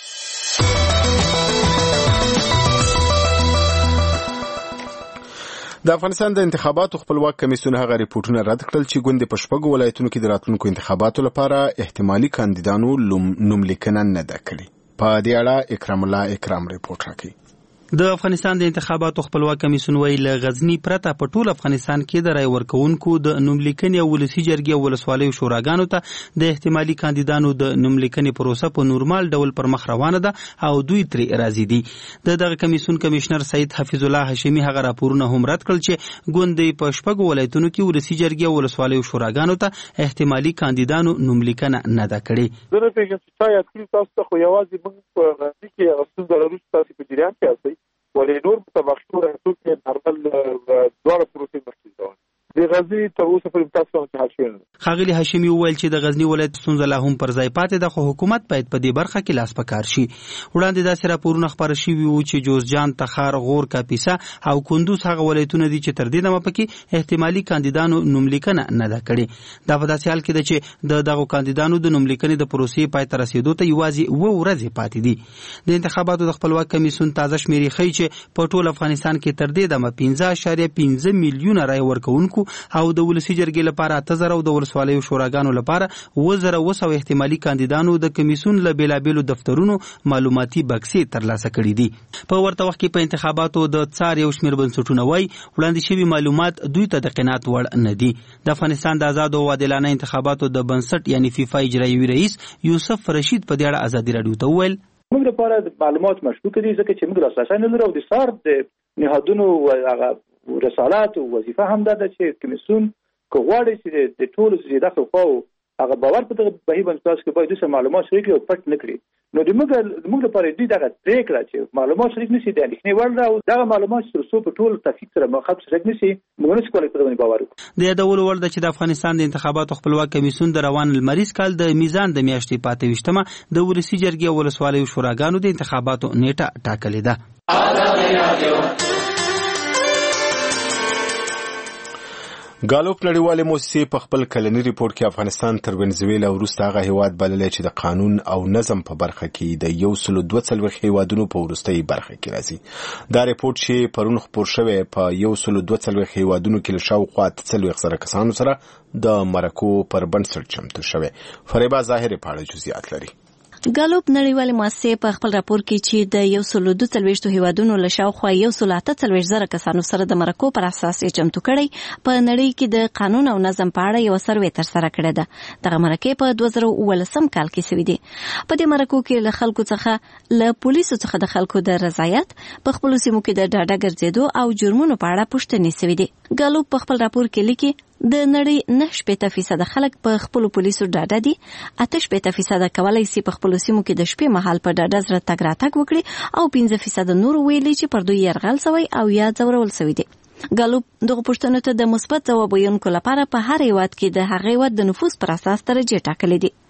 د افغانستان د انتخاباتو خپلواک کمیسیون هغه ریپورتونه رد کړل چې ګوندې په شپږو ولایتونو کې د راتلونکو انتخاباتو لپاره احتمالي کاندیدانو نوملیکنه نه ده کړې. په دې اړه اکرام الله اکرام ریپورت راکړي. د افغانستان د انتخاباتو خپلواک کمیسیون ویل له غزنی پرته په ټول افغانستان کې د رای ورکوونکو د نوملیکنې او ولسی جرګې او ولسوالیو شوراګانو ته د احتمالي کاندیدانو د نوملیکنې پروسه په نورمال ډول پر مخ روانه ده او دوی ترې راضي دي. د دغه کمیسیون کمشنر سید حفیظ الله هاشمي هغه راپورونه هم رد کړل چې ګوندې په شپږو ولایتونو کې ولسی جرګې او ولسوالیو شوراګانو ته احتمالي کاندیدانو نوملیکنه نه ده کړې. زه پیژنم چې تاسو تاسو ته خو یوازې موږ په غزنی کې غوښتل ضروري تاسو په جریان کې اوسئ ولې نور متبخشور هڅو کې نارمل دواړه پروسې مخکې ځوان د غزنی تر اوسه پورې تاسو ته حل شوی. ښاغلي هاشمي وویل چې د غزنی ولایت ستونزه لا هم پر ځای پاتې ده خو حکومت باید په دې برخه کې لاس پکار شي. وړاندې داسې راپورونه خپاره شوي وو چې جوزجان، تخار، غور، کاپیسا او کندوز هغه ولایتونه دي چې تر دې دمه پکې احتمالي کاندیدانو نوملیکنه نه ده کړې. دا په داسې حال کې ده چې د دغو کاندیدانو د نوملیکنې د پروسې پای ته رسېدو ته یوازې اووه ورځې پاتې دي. د انتخاباتو د خپلواک کمیسیون تازه شمېرې ښیي چې په ټول افغانستان کې تر دې دمه پنځه اعشاریه پنځه میلیونه رای ورکوونکو او د ولسی جرګې لپاره اته زره او د ولسوالیو شوراګانو لپاره اووه زره اوه سوه احتمالي کاندیدانو د کمیسیون له بېلابېلو دفترونو معلوماتي بکسې ترلاسه کړي دي. په ورته وخت کې په انتخاباتو د څار یو شمېر بنسټونه وایي وړاندې شوي معلومات دوی ته د قناعت وړ نه دي. د افغانستان د آزادو او عادلانه انتخاباتو د بنسټ یعنی فیفا اجرایوي رئیس یوسف رشید په دې اړه ازادي راډیو ته وویل موږ لپاره معلومات مشکوک دي ځکه چې موږ لاسرسی نه لرو او د سار د نهادونو هغه رسالات او وظیفه هم ده چې کمیسیون که غواړي چې د ټولو زیاده خو هغه باور په دغه بهیر باندې تاسو کې باید د معلومات شریک او پټ نه کړي. نو د موږ موږ لپاره دې دغه پریکړه چې معلومات شریک نشي د اندېښنې وړ او دغه معلومات چې څو په ټول تفصیل سره مخاطب شریک نشي موږ نشو کولای په دې باور وکړو. د یادولو وړ ده چې د افغانستان د انتخاباتو خپلواک کمیسیون د روان لمریز کال د میزان د میاشتې پاتې وشتمه د ولسی جرګې او ولسوالیو شوراګانو د انتخاباتو نیټه ټاکلې ده. ګالوپ نړیوالې موسسې په خپل کلني ریپورت کې افغانستان تر وینزویلا وروسته هغه هیواد بللی چې د قانون او نظم په برخه کې د یو سلو دوه څلوېښت هیوادونو په وروستۍ برخه کې راځي. دا ریپورت چې پرون خپور شوی په یو سلو دوه څلوېښت هیوادونو کې له شاوخوا اته څلوېښت زره کسانو سره د مرکو پر بنسټ چمتو شوی. فریبا ظاهري په اړه جزئیات لري. ګالوپ نړیوالې موسسې په خپل راپور کې چې د یو سلو دوه څلوېښتو هیوادونو له شاوخوا یو سلو اته څلوېښت زره کسانو سره د مرکو پر اساس یې چمتو کړی په نړۍ کې د قانون او نظم په اړه یو سروې ترسره کړې ده. دغه مرکې په دوه زره اوولسم کال کې سوي دي. په دې مرکو کې له خلکو څخه له پولیسو څخه د خلکو د رضایت په خپلو سیمو کې د ډاډه ګرځېدو او جرمونو په اړه پوښتنې سوي دي. ګالوپ په خپل راپور کې لیکي د نړۍ نه شپېته فیصده خلک په خپلو پولیسو ډاډه دي، اته شپېته فیصده کولی سي په خپلو سیمو کې د شپې مهال په ډاډه زړه تګ راتګ وکړي او پنځه فیصده نور ویلي چې پر دوی یرغل سوی او یا ځورول سوي دي. ګالوپ دغه پوښتنو ته د مثبت ځواب ویونکو لپاره په هر هیواد کې د هغه هیواد د نفوس پر اساس درجې ټاکلې دي.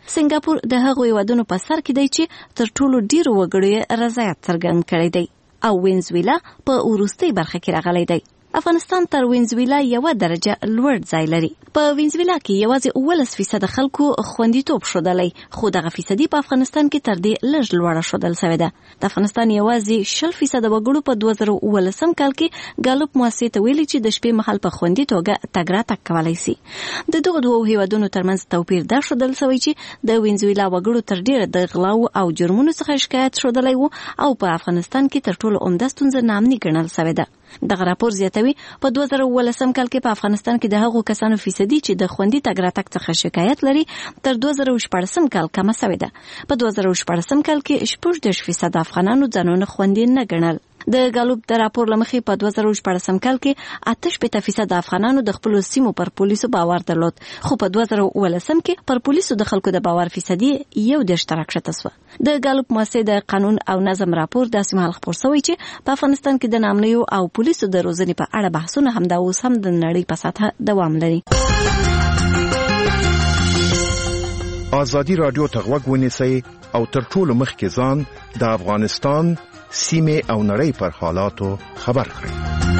سنگاپور د هغو هیوادونو په سر کې دی چې تر ټولو ډیرو وګړو رضایت څرګند کړی دی او وینزویلا په وروستۍ برخه کې راغلی دی. افغانستان تر وینزویلا یو درجه لوړ ځای لري. په وینزویلا کې یوازې اوولس فیصد خلکو خوندیتوب شودلی، خو دغه فیصدي په افغانستان کې تر دې لږ لوړه شودل شوې ده. د افغانستان یوازې شل فیصد وګړو په دوه زره اوولسم کال کې ګالوپ موسسې ته ویلي چې د شپې مهال په خوندي توګه تګ راتګ کولی سي. د دغو دوو هیوادونو ترمنځ توپیر دا شودل شوی چې د وینزویلا وګړو تر ډیره د غلاو او جرمونو څخه شکایت شودلی وو او په افغانستان کې تر ټولو عمده ستونزه نامني ګڼل شوې ده. دغه راپور زیاتوي په دوه زره اوولسم کال کې په افغانستان کې د هغو کسانو فیصدي چې د خوندي تګ راتګ څخه شکایت لري تر دوه زره شپاړسم کال کمه شوې ده. په دوه زره شپاړسم کال کې شپږ دېرش فیصد افغانانو ځانونه خوندي نه ګڼل. د ګالوپ د راپور له مخې په دوه زره شپاړسم کال کې اته شپېته فیصد افغانانو د خپلو سیمو پر پولیسو باور درلود، خو په دوه زره اوولسم کې پر پولیسو د خلکو د باور فیصدي یو دېرش ته راکښته شوه. د ګالوپ موسسې د قانون او نظم راپور داسې مهال خپور شوی چې په افغانستان کې د نامنیو او پولیسو د روزنې په اړه بحثونه همدا اوس هم د نړۍ په سطحه دوام لري. ازادي رادیو ته غوږ ونیسئ او تر ټولو مخکې ځان د افغانستان سیمه او نړۍ پر حالاتو خبر کړئ.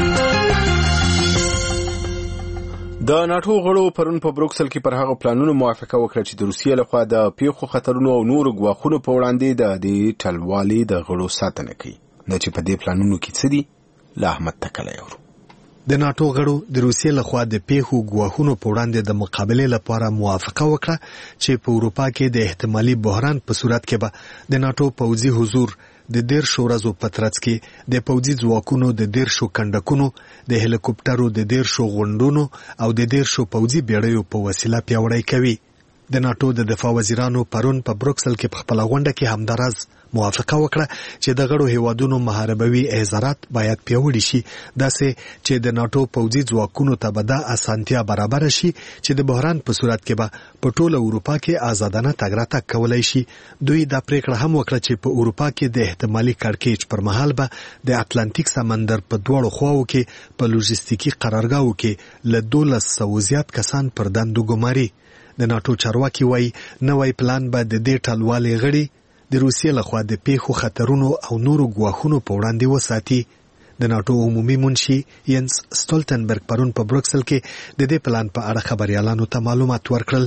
د ناتو غړو پرون په بروکسل کې پر هغه پلانونو موافقه وکړه چې د روسیې لخوا د پیښو خطرونو او نورو ګواښونو په وړاندې د دې ټلوالي د غړو ساتنه کوي. نه چې په دې پلانونو کې څه دي، له احمد تکلی اورو. د ناتو غړو د روسیې لخوا د پیښو ګواښونو په وړاندې د مقابلې لپاره موافقه وکړه چې په اروپا کې د احتمالي بحران په صورت کې به د ناتو پوځي حضور د دیرشو ورځو په ترڅ کې د پوځي ځواکونو د دیرشو کنډکونو، د هلیکوپټرو د دیرشو غونډونو او د دیرشو پوځي بیړیو په وسیله پیاوړی کوي. د ناتو د دفاع وزیرانو پرون په بروکسل کې په خپل غونډه کې همدارز موافقه وکړه چې د غړو هیوادونو محاربوي احزارات باید پیاوړي شي، داسې چې د ناتو پوځي ځواکونو ته به دا اسانتیا برابر شي چې د بحران په صورت کې به په ټوله اروپا کې آزادانه تګ راتګ کولی شي. دوی دا پریکړه هم وکړه چې په اروپا کې د احتمالي کړکېچ پر مهال به د اتلانتیک سمندر په دواړو خواو کې په لوژستیکي قرارګاهو کې له دولس سوه زیات کسان پر دندو ګماري. د ناتو چارواکي وایي نوی پلان به د دې ټلوالې غړي د روسیې لخوا د پیښو خطرونو او نورو ګواښونو په وړاندې وساتي. د ناتو عمومي منشي ینس سټولټنبرګ پرون په بروکسل کې د دې پلان په اړه خبريالانو ته معلومات ورکړل.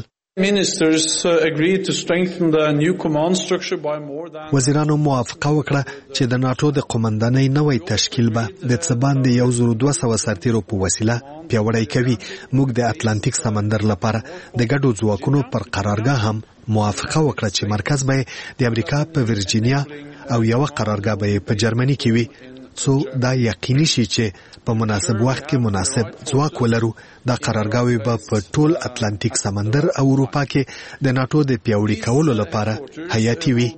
وزیرانو موافقه وکړه چې د ناتو د قومندانۍ نوی تشکیل به د څه باندې یو زر دوه سوه سرتیرو په وسیله پیاوړی کوي. موږ د اتلانتیک سمندر لپاره د ګډو ځواکونو پر قرارګاه هم موافقه وکړه چې مرکز به د امریکا په ورجینیا او یو قرارګاه به په جرمني کې وي، څو دا یقیني شي چې په مناسب وخت کې مناسب ځواک ولرو. دا قرارګاوې به په ټول اتلانتیک سمندر او اروپا کې د ناتو د پیاوړي کولو لپاره حیاتي وي.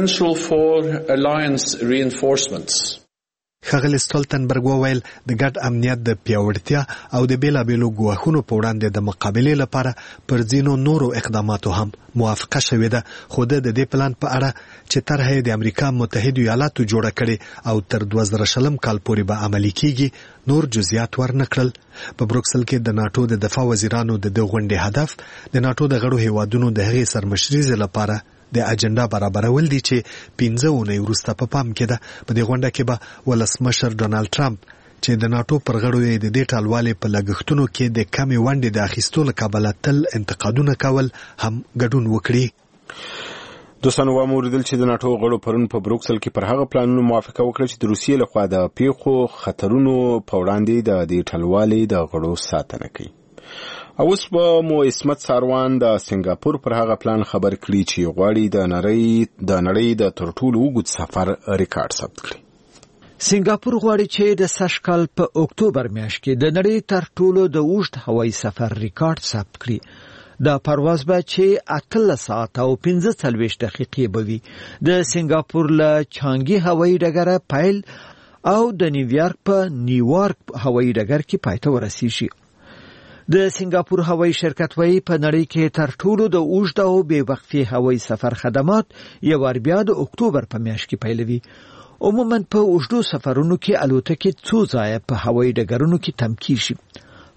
ښاغلي سټولټنبرګ وویل د ګډ امنیت د پیاوړتیا او د بیلابیلو ګواښونو په وړاندې د مقابلې لپاره پر ځینو نورو اقداماتو هم موافقه شوې ده، خو د دې پلان په اړه چې طرح یې د امریکا متحدو ایالاتو جوړه کړې او تر دوه زره شلم کال پورې به عملي کیږي نور جزئیات ورنکړل. په بروکسل کې د ناتو د دفاع وزیرانو د دې غونډې هدف د ناتو د غړو هیوادونو د هغې سرمشرۍ لپاره د اجنډا برابرول دي چې پنځه اونۍ وروسته په پام کې ده. په دې غونډه کې به ولسمشر ډونالد ټرمپ چې د ناتو پر غړو یې د دې ټالوالې په لګښتونو کې د کمې ونډې د اخیستو له کبله تل انتقادونه کول هم ګډون وکړي. دوستانو وامو ولیدل چې د ناتو غړو پرون په بروکسل کې پر هغه پلانونو موافقه وکړه چې د روسیې لخوا د پیښو خطرونو په وړاندې د دې ټالوالې د غړو ساتنه کوي. اوس به مو اسمت ساروان د سنگاپور پر هغه پلان خبر کړي چې غواړي د نړۍ د نړۍ د تر ټولو اوږد سفر ریکارډ ثبت کړي. سنگاپور غواړي چې د سږ کال په اکتوبر میاشت کې د نړۍ تر ټولو د اوږد هوایي سفر ریکارډ ثبت کړي. دا پرواز به چې اتلس ساعت او پنځه څلوېښت دقیقې به وي. د سنگاپور له چانګي هوایي ډګره پیل او د نیویارک په نیویارک هوایي ډګر کې پای ته ورسیږي. د سنگاپور هوایي شرکت وايي په نړۍ کې تر ټولو د اوږد او بې وقفې هوایي سفر خدمات یو وار بیا د اکتوبر په میاشت کې پیلوي. عموما په اوږدو سفرونو کې الوتکې څو ځایه په هوایي ډګرونو کې تم کیږي.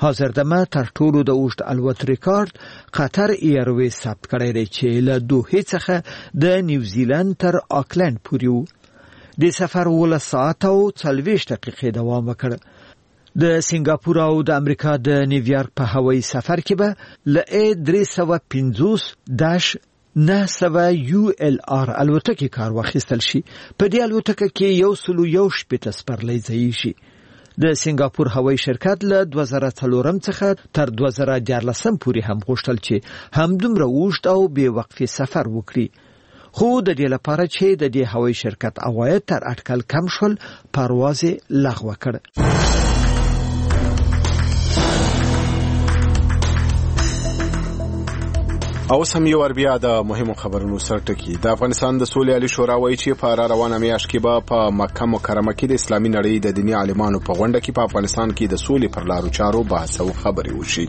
حاضر دمه تر ټولو د اوږد الوت ریکارډ قطر ایرویز ثبت کړی دی چې له دوحې څخه د نیوزیلند تر آکلند پورې و. د سفر اوولس ساعته او څلوېښت دقیقې دوام وکړ. د سنگاپور او د امریکا د نیویارک په هوایي سفر کې به له ای درې سوه پنځوس داش نه سوه یو ال آر الوتکې کار واخیستل شي. په دې الوتکه کې یو سلو یو شپېته سپرلی ځایي شي. د سنگاپور هوایي شرکت له دوه زره څلورم څخه تر دوه زره دیارلسم پورې هم غوښتل چې همدومره اوږد او بې وقفې سفر وکړي. خو د دې لپاره چې د دې هوایي شرکت عواید تر اټکل کم شول، پرواز یې لغوه کړ. او سم یو ور بیا د مهمو خبرونو سرټکی. د افغانستان د سولې عالی شورا وایي چې په را روانه میاشت کې به په مکه مکرمه کې د اسلامي نړۍ د دیني عالمانو په غونډه کې په افغانستان کې د سولې پر لارو چارو بحث او خبرې وشي.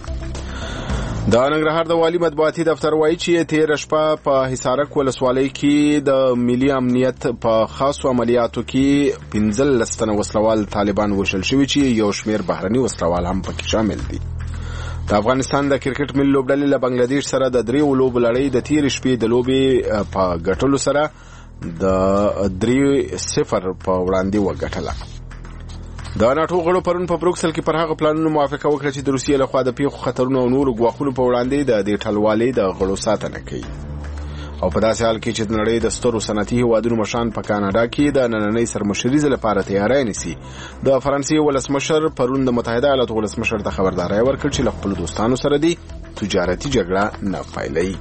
د ننګرهار د والي مطبوعاتي دفتر وایي چې تیر شپه په حصارک ولسوالۍ کې د ملي امنیت په خاصو عملیاتو کې پنځلس تنه وسلوال طالبان وشل شوي چې یو شمېر بهرني وسلوال هم پکې شامل دي. د افغانستان د کرکټ ملي لوبډلې له بنگلاديش سره د دریو لوبو لړۍ د تیر شپې د لوبې په ګټلو سره د درې صفر په وړاندې وګټله. د ناټو غړو پرون په بروکسل کې پر هغه پلانونو موافقه وکړه چې د روسیې لخوا د پیښو خطرونو او نورو ګواښونو په وړاندې د دې ټلوالې د غړو ساتنه کوي. او په داسې حال کې چې د نړۍ د سترو صنعتي هیوادونو مشران په کاناډا کې د نننۍ سرمشریزې لپاره تیاری نیسي. د فرانسې ولسمشر پرون د متحده ایالاتو ولسمشر ته خبرداری ورکړ چې له خپلو دوستانو سره دی تجارتي جګړه نه پایلوي.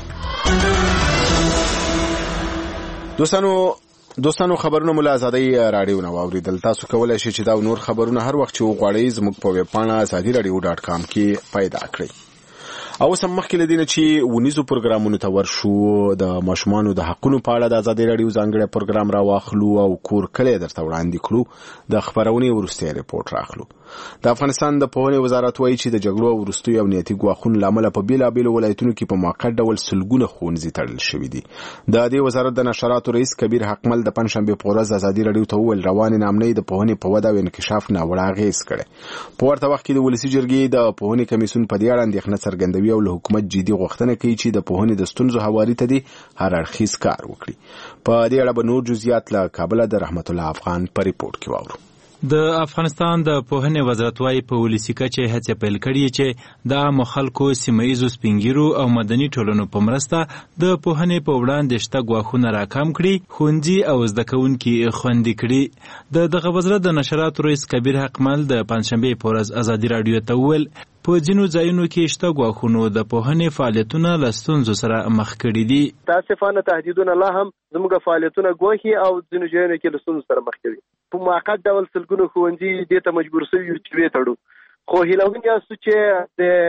دوستانو دوستانو خبرونه مو له ازادۍ راډیو نه واوریدل. تاسو کولای شئ چې دا نور خبرونه هر وخت چې وغواړئ زموږ په ویب پاڼه ازادي راډیو ډاټ کام کې پیدا کړئ. او سم مخکې لدینه چې ونیزو پروګرامونو ته ورشو، د ماشومانو د حقونو په اړه د ازادي راډیو ځانګړی پروګرام را واخلو او کور کلی درته وړاندې کړو. د خبرونې وروستی ریپورټ راخلو. د افغانستان د پوهنې وزارت وایي چې د جګړو او وروستیو امنیتي ګواښونو له امله په بېلابېلو ولایتونو کې په موقت ډول سلګونه ښوونځي تړل شوي دي. د دې وزارت د نشراتو رئیس کبیر حقمل د پنجشنبې په ورځ ازادي راډیو ته وویل روانې ناامنۍ د پوهنې په وده او انکشاف ناوړه اغېز کړی. په ورته وخت کې د ولسي جرګې د پوهنې کمیسیون په دې اړه اندېښنه څرګندوي او له حکومت جدي غوښتنه کوي چې د پوهنې د ستونزو هواري ته دې هر اړخیز کار وکړي. په دې اړه به نور جزئیات له کابل د رحمت الله افغان په ریپورت کې واورو. د افغانستان د پوهنې وزارت وايي په ولسي کچه هڅې پیل کړي چې د عامو خلکو، سیمه‌ییزو سپینګیرو او مدني ټولنو په مرسته د پوهنې په وړاندې شته ګواښونه راکم کړي، ښوونځي او زده کوونکي خوندي کړي. د دغه وزارت د نشراتو رئیس کبیر حقمل د پنجشنبې په ورځ ازادي راډیو ته وویل په ځینو ځایونو کې شته ګواښونو د پوهنې فعالیتونه له ستونزو سره مخ کړي دي. متاسفانه تهدیدونه لا هم زموږ فعالیتونه ګواښي او ځینو ځایونو کې له ستونزو سره مخ کوي. په موقت ډول سلګونو ښوونځي دې ته مجبور شوي یو چې وتړو. خو هیله یاستو چې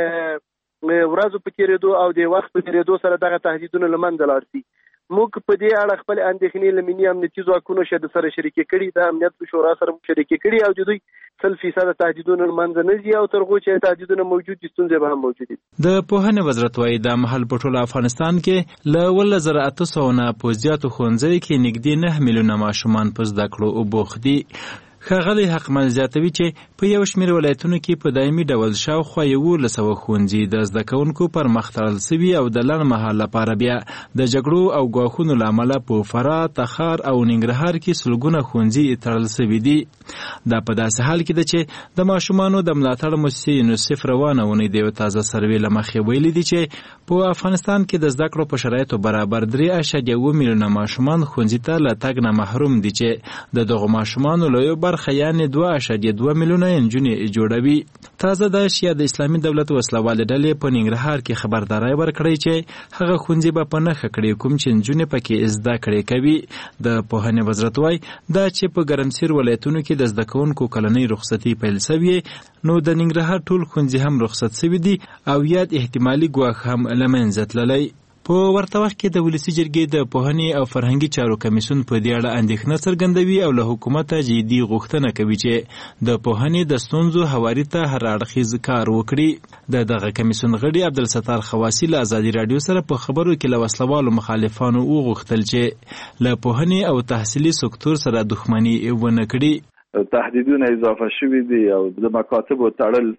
د ورځو په تېرېدو او د وخت په تېرېدو سره دغه تهدیدونه له منځه لاړ شي. موږ په دې اړه خپل اندېښنې له ملي امنیتي ځواکونو سره شریکې کړي، د امنیت شورا سره شریکې کړي او د دوی سل فیصده تهدیدونه له منځه نه ځي او تر هغو چې تهدیدونه موجود دي ستونزې به هم موجود دي. د پوهنې وزارت وايي دا مهال په ټول افغانستان کې له اوولس زره اته سوه نه په زیاتو ښوونځیو کې نږدې نه میلیونه ماشومان په زده کړو بوخت دي. ښاغلی حقمل زیاتوي چې په یو شمېر ولایتونو کې په دایمي ډول شاوخوا یولس سوه ښوونځي د زده کوونکو پر مخ تړل سوي او د لنډ مهال لپاره بیا د جګړو او ګواښونو له امله په فراه، تخار او ننګرهار کې سلګونه ښوونځي تړل سوي دي. دا په داسې حال کې ده چې د ماشومانو د ملاتړ مؤسسې یونیسف روانه اونۍ د یو تازه سروې له مخې ویلي دي چې په افغانستان کې د زده کړو په شرایطو برابر درې اعشاریه اوه میلیونه ماشومان ښوونځي ته له تګ نه محروم دي چې د دغو ماشومانو له یو برخه یعنې دوه اعشاریه دوه میلیونه نجونې جوړوي. تازه دا شیا د اسلامي دولت وسلوالې ډلې په ننګرهار کې خبرداری ورکړی چې هغه ښوونځي به په نښه کړي کوم چې نجونې پکې زده کړې کوي. د پوهنې وزارت وایي دا چې په ګرمسیر ولایتونو کې د زده کوونکو کلنۍ رخصتي پیل سوي نو د ننګرهار ټول ښوونځي هم رخصت سوي دي او یاد احتمالي ګواښ هم له منځه تللی. په ورته وخت کې د ولسي جرګې د پوهنې او فرهنګي چارو کمیسیون په دې اړه اندېښنه څرګندوي او له حکومته جدي غوښتنه کوي چې د پوهنې د ستونزو هواري ته هر اړخیز کار وکړي. د دغه کمیسیون غړي عبدالستار خواسی له ازادي راډیو سره په خبرو کې له وسلوالو مخالفانو وغوښتل چې له پوهنې او تحصیلي سکتور سره دښمني ونه کړي. تهدیدونه اضافه شوي دي او د مکاتبو تړل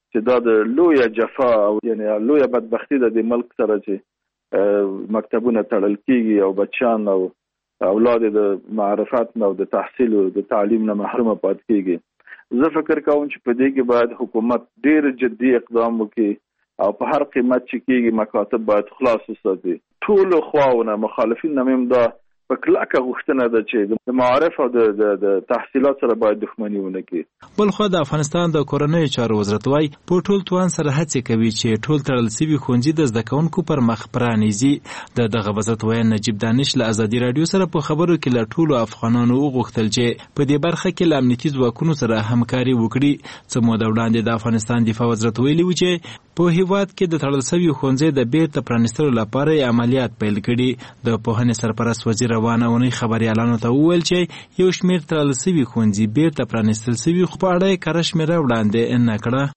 چې دا د لوی جفا او یعنی لوی بدبختی د ملک سره چې مکتبونه تړل کیږي او بچان او اولاد د معرفت او د تحصیل او د تعلیم نه محروم پات کیږي. زه فکر کوم چې په دې کې باید حکومت ډیر جدي اقدام وکړي او په هر قیمت چې کیږي مکاتب باید خلاص وساتي. ټول خواونه مخالفین هم دا په کلکه غوښتنه ده چې د معارف او د د تحصیلات سره باید دښمني ونه کړي. بل خو د افغانستان د کورنۍ چارو وزارت وايي په ټول توان سره هڅه کوي چې ټول تړل شوي ښوونځي د زده کوونکو پر مخ پرانیزي. د دغه وزارت وایي نجیب دانش له ازادي رادیو سره په خبرو کې له ټولو افغانانو وغوښتل چې په دې برخه کې له امنیتي ځواکونو سره همکاري وکړي. څه موده وړاندې د افغانستان دفاع وزارت ویلي و چې په هیواد کې د تړل شوي ښوونځي د بیرته پرانیستلو لپاره عملیات پیل کړي. د پوهنې سرپرست وزیر روانه ونی خبريالانو ته وویل چې یو شمېر تړل شوي ښوونځي بیرته پرانیستل شوي خو په اړه یې کره شمېره وړاندې نه کړه.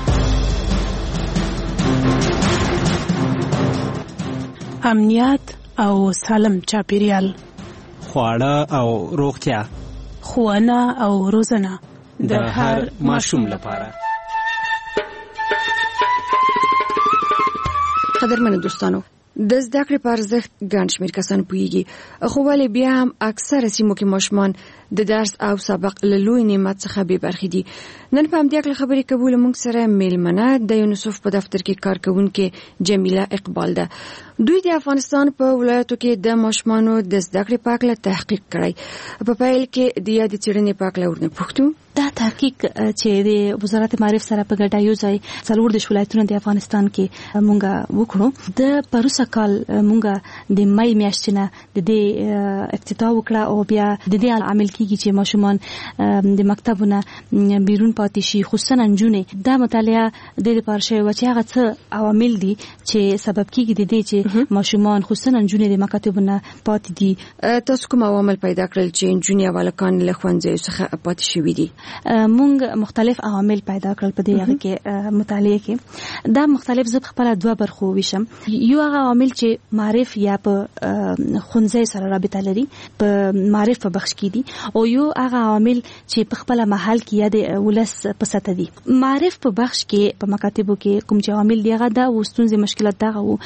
امنیت او سالم چاپیریال، خواړه او روغتیا، ښوونه او روزنه د هر ماشوم لپاره. قدرمنو دوستانو، د زده کړې په ارزښت ګڼ شمېر کسان پوهیږي، خو ولې بیا هم اکثره سیمو کې ماشومان د درس او سبق له لوی نعمت څخه بې برخې دي. نن په همدې اړه خبرې کوو. له موږ سره میلمنه د یونیسف په دفتر کې کار کوونکې جمیله اقبال ده. دوی د افغانستان په ولایتو کې د ماشومانو د زده کړې په اړه تحقیق کړی. په پیل کې د یادې څېړنې په اړه ورنه پوښتو. دا تحقیق چې د وزارت معارف سره په ګډه یو ځای څلور د ولایتونو د افغانستان کې مونږ وکړو. د پروسه کال مونږ د مای میاشتې نه د دې افتتاح وکړه او بیا د دې عمل کیږي چې ماشومان د مکتبونو بیرون پاتې شي، خصوصا نجونې. دا مطالعه د لپاره شوی و چې هغه څه عوامل دي چې سبب کیږي د دې چې ماشومان خصوصا نجونې د مکتبونو پاتې دي. تاسو کوم عوامل پیدا کړل چې نجونې او هلکان له ښوونځیو څخه پاتې شوي دي؟ مونږ مختلف عوامل پیدا کړل په دې هغه کې مطالعه کې. دا مختلف زب خپل دوه برخو ویشم. یو هغه عوامل چې معرف یا په ښوونځي سره رابطه لري، په معرف په بخش کې دي، او یو هغه عوامل چې په خپل محل کې یا د ولس په سطح دي. معرف په بخش کې په مکاتبو کې کوم چې عوامل دی هغه دا وستونزې مشکلات دغه وو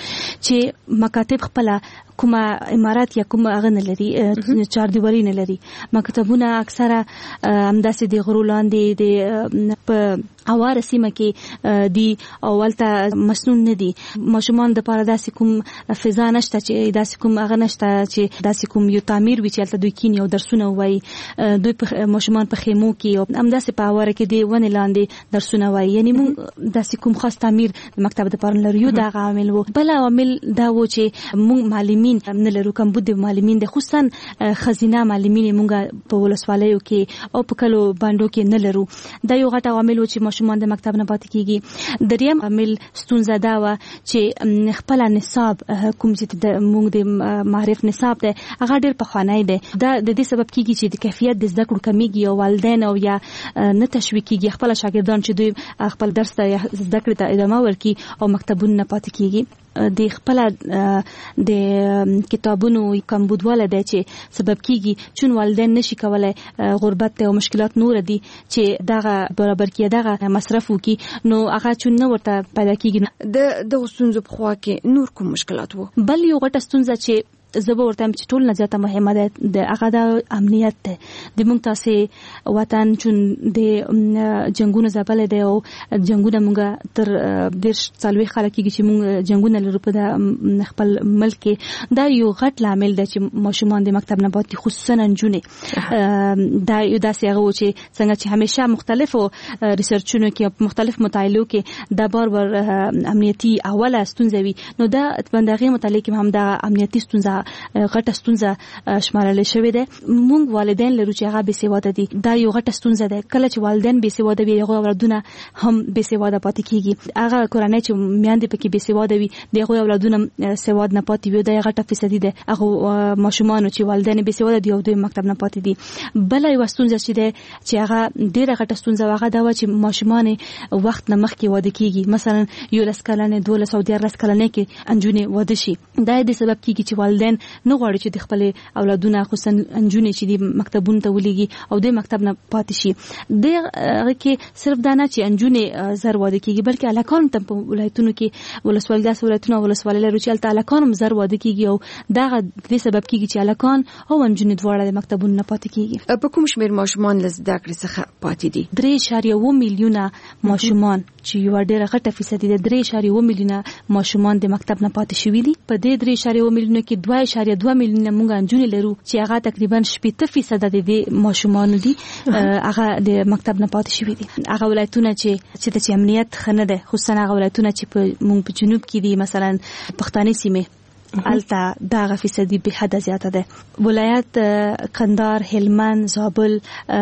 چې مکاتب خپل کومه امارات یا کومه هغه نه لري، چار دیواری نه لري. مکتبونه اکثره همداسې د غرو لاندې د په اواره سیمه کې دي او ولته مسنون نه دي. ماشومان د پاره داسې کوم فضا نشته چې داسې کوم هغه نشته چې داسې کوم یو تعمیر وي چې هلته دوی کینی او درسونه وایي. دوی ماشومان په خیمو کې او همداسې په اواره کې د ونې لاندې درسونه وایي. یعنی موږ داسې کوم خاص تعمیر د مکتب د پاره لرو. یو دغه عامل وو. بل عامل دا و چې موږ معلمین نه لرو، کم بود معلمین د خصوصا خزینه معلمین موږ په ولسوالیو کې او په کلو باندو کې نه لرو. دا یو غټ عامل و چې ماشومان د مکتب نه پاتې کیږي. دریم عامل ستونزه دا و چې خپل نصاب کوم چې د موږ د معرف نصاب ده هغه ډېر پخوانی دی. دا د دې سبب کیږي چې د کیفیت د زده کړو کمیږي او والدین او یا نه تشویق کیږي خپل شاګردان چې دوی خپل درس ته زده کړې ته ادامه ورکړي او مکتبونه نه پاتې کیږي. د خپل د کتابونو کمبودواله دی چې سبب کیږي چون والدین نشي کولای غربت او مشکلات نور دي چې دغه برابر کیه دغه مصرف وکي، نو هغه چون نه ورته پیدا کیږي. د د ستونزو په خوا کې نور کوم مشکلات وو؟ بل یو غټه ستونزه چې زبر ورته چې ټول نه زیاته مهمه ده د هغه د امنیت ده. د موږ تاسې وطن چون د جنگونو ځپل دی او جنگونه موږ تر ډېر څلوېښت کاله کېږي چې موږ جنگونه لرو په د خپل ملک کې. دا یو غټ لامل دی چې ماشومان د مکتب نه پاتې خصوصا نجونې. دا یو داسې هغه و چې څنګه چې همیشه مختلفو ریسرچونو کې مختلف مطالعو کې دا بار بار امنیتي اوله ستونزه وي، نو دا بندغه مطالعه کې هم دا امنیتي ستونزه غټه ستونزه شمارل شوې ده. موږ والدین لرو چې هغه بې سواده دي. دا یو غټه ستونزه ده. کله چې والدین بې سواده وي هغه اولادونه هم بې سواده پاتې کیږي. هغه کورنۍ چې میندې پکې بې سواده وي د هغه اولادونه سواد نه پاتې وي. دا یو غټه فیصدي ده هغه ماشومان چې والدین بې سواده دي او دوی مکتب نه پاتې دي. بل یو ستونزه چې ده چې هغه ډیره غټه ستونزه هغه دا و چې ماشومان وخت نه مخکې واده کیږي. مثلا یو لس کلنې دولس او دیارلس کلنې کې انجونې واده شي. دا د سبب کیږي چې والدین والدین نه غواړي چې د خپل اولادونه خصوصا انجونې چې د مکتبونو ته ولېږي او د مکتب نه پاتې شي. دغه کې صرف دا نه چې انجونې زر واده کېږي بلکې الکان ته په ولایتونو کې ولسوالۍ داسې ولایتونه ولسوالۍ لري چې هلته الکان هم زر واده کېږي او دغه دې سبب کېږي چې الکان او انجونې دواړه د مکتبونو نه پاتې کېږي. په کوم شمېر ماشومان له زده کړې څخه پاتې دي؟ درې اعشاریه اووه میلیونه ماشومان چې یو ډېره غټه فیصدي ده. درې اعشاریه اووه میلیونه ماشومان د مکتب نه پاتې شوي دي. په دې درې اعشاریه اووه میلیونه کې دوه اعشاریه دوه میلیونه موږ انجونې لرو چې هغه تقریبا شپېته فیصده د دې ماشومانو دي هغه د مکتب نه پاتې شوي دي. هغه ولایتونه چې چې د امنیت ښه نه ده خصوصا هغه ولایتونه چې په موږ په جنوب کې دي مثلا پښتانې سیمې الته دغه فیصدي به حد زیاته ده. ولایت قندار، هلمند، زابل،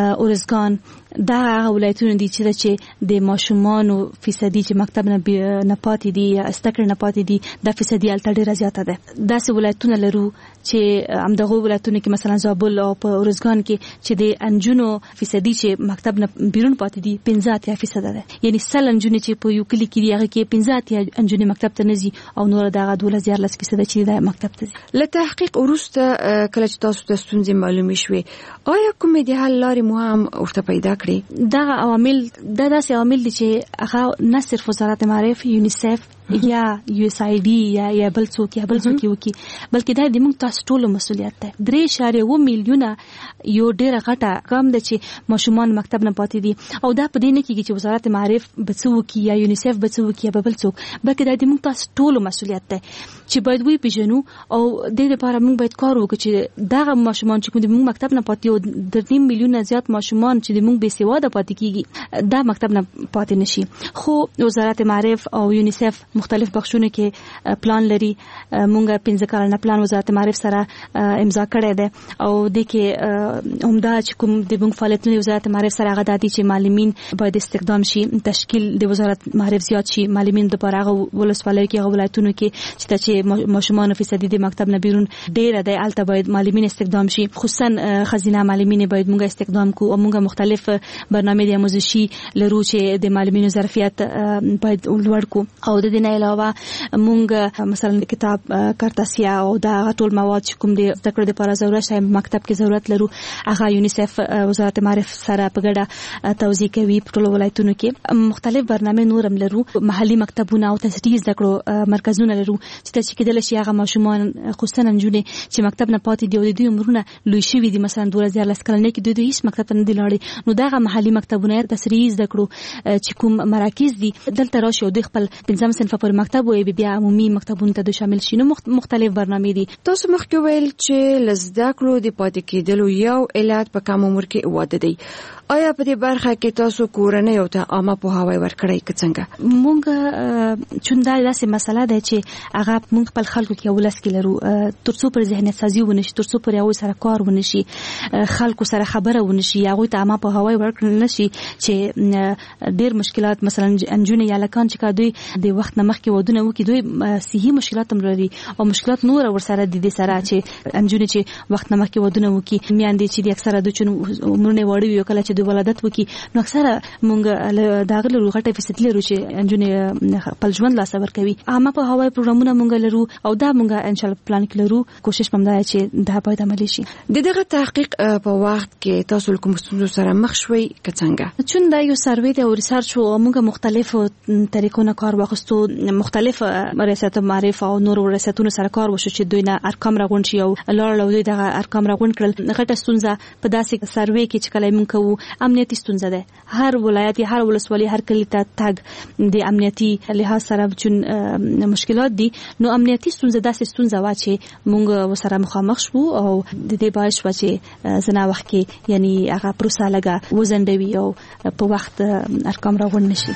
ارزګان دا هغه ولایتونه دي چې د ماشومانو فیصدي چې مکتب نه نه پاتې دي یا استکر نه پاتې دي دا فیصدي الته ډیره زیاته ده. داسې ولایتونه لرو چې همدغه ولایتونه کې مثلا زابل او په ارزګان کې چې د انجونو فیصدي چې مکتب نه بیرون پاتې دي پنځه اتیا فیصده ده. یعنی سل انجونې چې په یو کلی کې دي هغه کې پنځه اتیا انجونې مکتب ته نه ځي او نور دغه دولس دیارلس فیصده چې د مکتب ته ځي. له تحقیق وروسته کله چې تاسو ته ستونزې معلومې شوې آیا کومې د حل لارې مو هم ورته پیدا کړې؟ دا عوامل دا داسې عوامل دي چې هغه نه صرف وزارت معارف، یونیسف یا یو اس آی ډي یا یا بل څوک یا بل څوک وکي بلکې دا د موږ تاسو ټول مسولیت ده. درې اعشاریه اووه میلیونه یو ډیره غټه کم ده چې ماشومان مکتب نه پاتې دي او دا په دې نه کېږي چې وزارت معارف به څه وکي یا یونیسف به څه وکي یا بل څوک بلکې دا د موږ تاسو ټول مسولیت ده چې باید وی پیژنو او د دې لپاره موږ باید کار وکړو چې دغه ماشومان چې کوم د موږ مکتب نه پاتې او د نیم میلیونه زیات ماشومان چې د موږ بې سواده پاتې کیږي دا مکتب نه پاتې نشي. خو وزارت معارف او یونیسف مختلف بخشونه کې پلان لري. مونږه پنځه کلنه پلان وزارت معارف سره امضا کړی دی او د کې عمده چې کوم د موږ فعالیتونه وزارت معارف سره هغه دي چې معلمین باید استخدام شي، تشکیل د وزارت معارف زیات شي، معلمین د پاره ولسوالۍ کې ولایتونو کې چې چې ماشومان فیصدي د مکتب نه بیرون ډیر دی الته باید معلمین استخدام شي، خصوصا خزینه معلمین باید مونږه استخدام کو او مونږه مختلف برنامه د آموزشي لرو چې د معلمینو ظرفیت باید لوړ کو او د دې نه علاوه مونږ مثلا کتاب کارتاسیا او دا ټول مواد چې کوم د زده کړې لپاره ضرورت شي مکتب کې ضرورت لرو هغه یونیسف وزارت معارف سره په ګډه توزیع کوي په ټولو ولایتونو کې. مختلف برنامه نورم لرو، محلي مکتبونه او تسریع زده کړو مرکزونه لرو چې چې کېدل شي هغه ماشومان خصوصا نجونې چې مکتب نه پاتې دي او د دوی عمرونه لوی شوي دي مثلا دوه هزار لس کلنې کې دوی هیڅ مکتب نه دي لاړې نو دغه محلي مکتبونه تسریع زده کړو چې کوم مراکز دي دلته راشي او د خپل پنځم صنف پر مکتب وي بیا عمومي مکتبونو ته شامل شي. نو مختلف برنامې دي. تاسو مخکې ویل چې لزده کړو د پاتې کېدلو یو علت په کم عمر کې واده دی. آیا په دې برخه کې تاسو کورنۍ او ته عامه پوهاوی ورکړی که څنګه؟ مونږ چون دا داسې مسله ده چې هغه مونږ خپل خلکو کې ولس کې لرو ترڅو پر ذهنیت سازي ونشي، ترڅو پر یو سره کار ونشي، خلکو سره خبره ونشي، هغه ته عامه پوهاوی ورکړل نشي چې ډېر مشکلات مثلا انجونې یا لکان چې دوی د وخت نه مخکې ودونه وکړي دوی صحي مشکلات هم لري او مشکلات نور ورسره د دې سره چې انجونې چې وخت نه مخکې ودونه وکړي میاندې چې د اکثره د چون عمرونه وړي وي کله چې د ولادت وکړي نو اکثره مونږ داغه لرو غټه فیصد لرو چې انجونې خپل ژوند لا صبر کوي. عامه په هواي پروګرامونه مونږ لرو او دا مونږ ان شاء الله پلان کړو کوشش پم دا چې دا باید عملي شي. د دغه تحقیق په وخت کې تاسو کوم ستونزو سره مخ شوي که څنګه؟ چون دا یو سروې دی او ریسرچ او مونږ مختلفو طریقو نه کار واخستو، مختلف ریاست معارف او نور ریاستونو سره کار وشو چې دوی نه ارقام راغونډ شي او لار لوي دغه ارقام راغونډ کړل. غټه ستونزه په داسې سروې کې چې کله مونږ کوو امنیتي ستونزه ده. هر ولایت هر ولسوالۍ هر کلی ته تګ د امنیتي لحاظ سره چون مشکلات دي نو امنیتي ستونزه داسې ستونزه وا چې مونږ وسره مخامخ شو او د دې باعث و چې زنا وخت کې یعنی هغه پروسه لګه وزندوي او په وخت ارقام راغونډ نشي.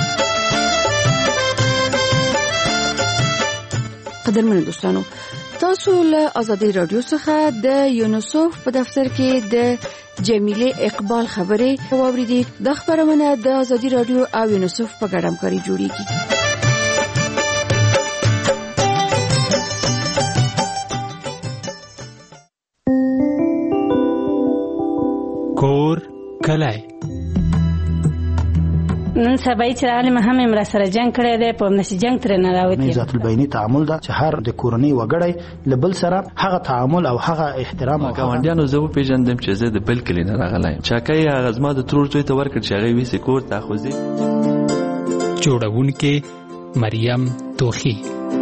قدرمن دوستانو تاسو له آزادی رادیو څخه د یونیسف په دفتر کې د جمیله اقبال خبرې واوریدې. د خبرونه د آزادی رادیو او یونیسف په ګډه همکاري جوړیږي. کور کلای نن سبا چې عالم هم مر سره جنگ کړی دی په نشي جنگ تر نه راوتی ذات البینی تعامل دا چې هر د کورنۍ وګړی لبل سره هغه تعامل او هغه احترام او ګاونډیانو زه په پیژندم چې زه د بل کلی نه راغلایم چاکای هغه زما د ترور څوی ته ورکړ چې هغه وی سکور تاخذي جوړونکې مریم توخی.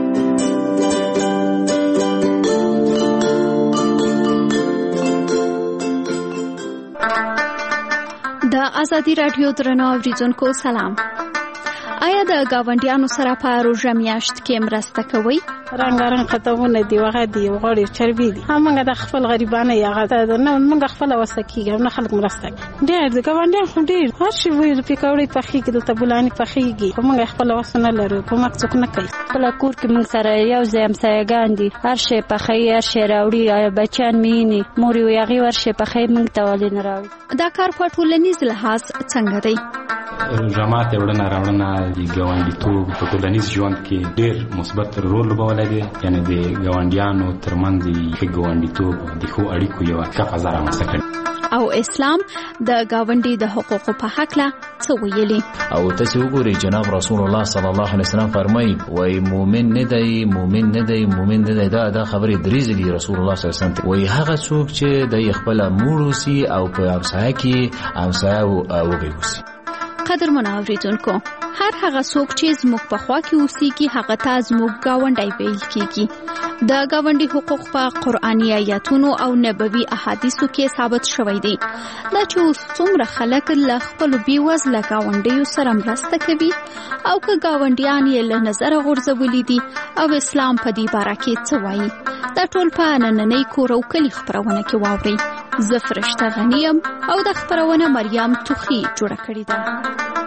د ازادي رادیو درنو اوریدونکو سلام. آیا د گاونډیانو سره په روژه میاشت کې مرسته کوئ؟ رنګارنګ خطونه دی وغه دی وغړي چربي دي همغه د خپل غریبانه یغه ته نه موږ خپل وسکیږو نه خلک مرسته ډېر د گاونډیان خو ډېر هر شي وي د پکوړې پخې کې د تبولانی پخېږي موږ خپل وسنه لرو کوم څوک نه کوي خپل کور کې موږ سره یو ځای همسایګان دي هر شي پخې هر شي راوړي بچان مینی مور یو یغي ور شي پخې موږ ته ولې نه راوړي دا کار په ټولنیز لحاظ څنګه دی؟ روژه وړاندې راوړنه د ګاونډیتوب په ټولنیز ژوند کې ډېر مثبت رول لوبولی دی یعنې د ګاونډیانو ترمنځ ښه ګاونډیتوب د ښو اړیکو یوه ښه فضا رامنځته کړي. او اسلام د گاونډي د حقوقو په هکله څه ویلي؟ او تاسو وګورئ جناب رسول الله صلی الله علیه وسلم فرمایي وای مؤمن نه دی مؤمن نه دی مؤمن نه دی دا د خبرې درې ځلې رسول الله صلی الله علیه وسلم وای هغه څوک چې د خپل موروسی او په همسایه کې همسایه وګوري. قدرمن اوریدونکو هر هغه څوک چې زموږ په خوا کې اوسېږي هغه ته زموږ گاونډی ویل کېږي. د گاونډي حقوق په قرآني آیاتونو او نبوي احادیثو کې ثابت شوی دی. دا چې اوس څومره خلک له خپلو بېوزله ګاونډیو سره مرسته کوي او که ګاونډیان یې له نظره غورځولي دي او اسلام په دې باره کې څه وایي دا ټول په نننۍ کور او کلي خپرونه کې واورئ. زه فرشته غنی یم او د خپرونه مریم توخی جوړه کړې ده.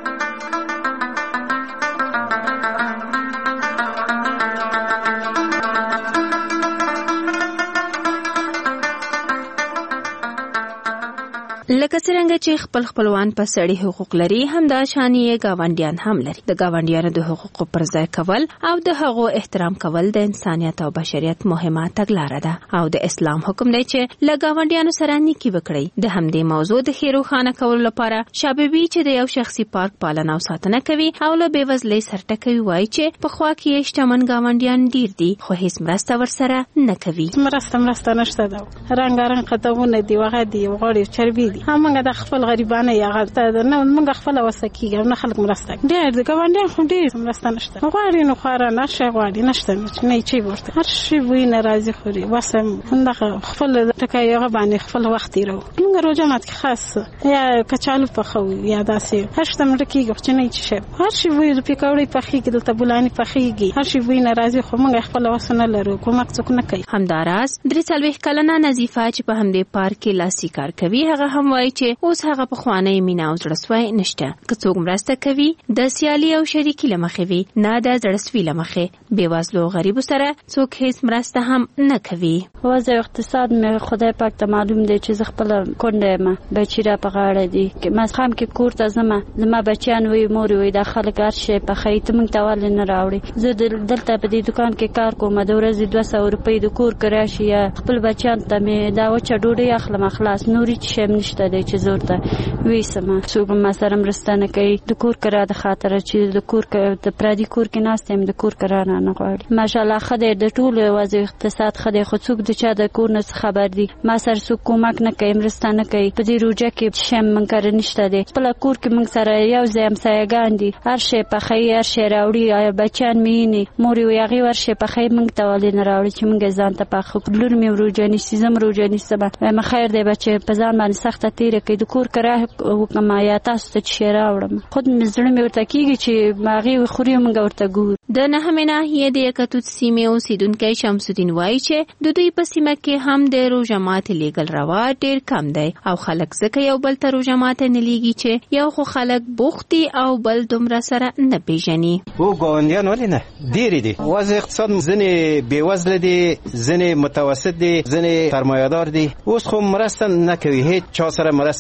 لکه څنګه چې خپل خپلوان په سړي حقوق لري همدا شان یې گاونډیان هم لري. د گاونډیانو د حقوقو پر ځای کول او د هغو احترام کول د انسانیت او بشریت مهمه تګلاره ده او د اسلام حکم دی چې له گاونډیانو سره نیکی وکړي. د همدې موضوع د خیرو خانه کول لپاره شابهبي چې د یو شخصي پارک پالنه او ساتنه کوي او له بېوزلۍ سرټکوي وایي چې په خوا کې شتمن گاونډیان ډیر دي خو هیڅ مرسته ورسره نه کوي. مرسته مرسته نشته ده رنګارنګ خطونه دی وغه دی وغړي چربي دي همغه د خپل غریبانه یغه ته نه موږ خپل وسکیږو نه خلک مرسته ډېر د ګاونډیان خو ډېر مرسته نشته غواړي نو خورا نشه غواړي نشته نه چی ورته هر شي وی ناراضي خوري واسم هغه خپل ټکای یغه باندې خپل وخت یې راو موږ روزه مات خاص یا کچالو په خو یا داسې هر څه مرکیږي چې نه چی شي هر شي وی د پکوړې په خېږي د تبولانی په خېږي هر شي وی ناراضي خو موږ خپل وسنه لرو کوم څوک نه کوي. همداراز درې څلوېښت کلنه نظیفه چې په همدې پارک کې لاسي کار کوي هغه هم وایي چې اوس هغه په خوانې مینا او زړسوي نشته که څوک مرسته کوي د سیالي او شریکي لمخې وي نه د زړسوي لمخې بېوزلو غریبو سره څوک هیڅ مرسته هم نه کوي. وضع اقتصاد مې خدای پاک ته معلوم دی چې زه خپل کونډه ما بچی را په غاړه دي کې ما خام کې کور ته زما زما بچیان وي مور وي د خلک هر شي په خې ته موږ ته ول نه راوړي زه دلته په دې دکان کې کار کوم د ورځې دوه سوه روپۍ د کور کراشي یا خپل بچیان ته مې دا وچه ډوډۍ اخلم خلاص نوري شي نشته دی چې زورته وی سما څوک ما سره مرسته نه کوي د کور کرا د خاطر چې د کور د پردي کور کې ناستم د کور کرا نه نه غواړي ماشاءالله خدای د ټول وضع اقتصاد خدای خو څوک د چا د کور نه خبر دي ما سره څوک کومک نه کوي مرسته نه کوي په دې روزه کې شم من کار نشته دی خپل کور کې من سره یو ځای همسایګان دي هر شي په خیر هر شي راوړي یا بچان مینی مور یو یغي ور شي په خیر من ته ولې نه راوړي چې من ځان ته په خپلور مې روزه نشي زم روزه نشم ما خیر دی بچي په ځان باندې سخته تیر کې د کور کرا وکما یا تاسو ته شیرا وړم خود مزړه مې ورته کیږي چې ماغي خوري مونږ ورته ګور. د نهمه ناحیه د یکتوت سیمې اوسیدونکو شمس الدین وایي چې د دوی په سیمه کې هم د روزه مات لیګل رواج ډیر کم دی او خلک ځکه یو بل ته روزه مات نه لیږي چې یو خو خلک بوختي او بل دومره سره نه پیژني. او ګاونډیان ولې نه ډیر دي وضع اقتصاد ځنې بېوزله دي ځنې متوسط دي ځنې سرمایه‌دار دي اوس خو مرسته نه کوي هیڅ چا سره مرسته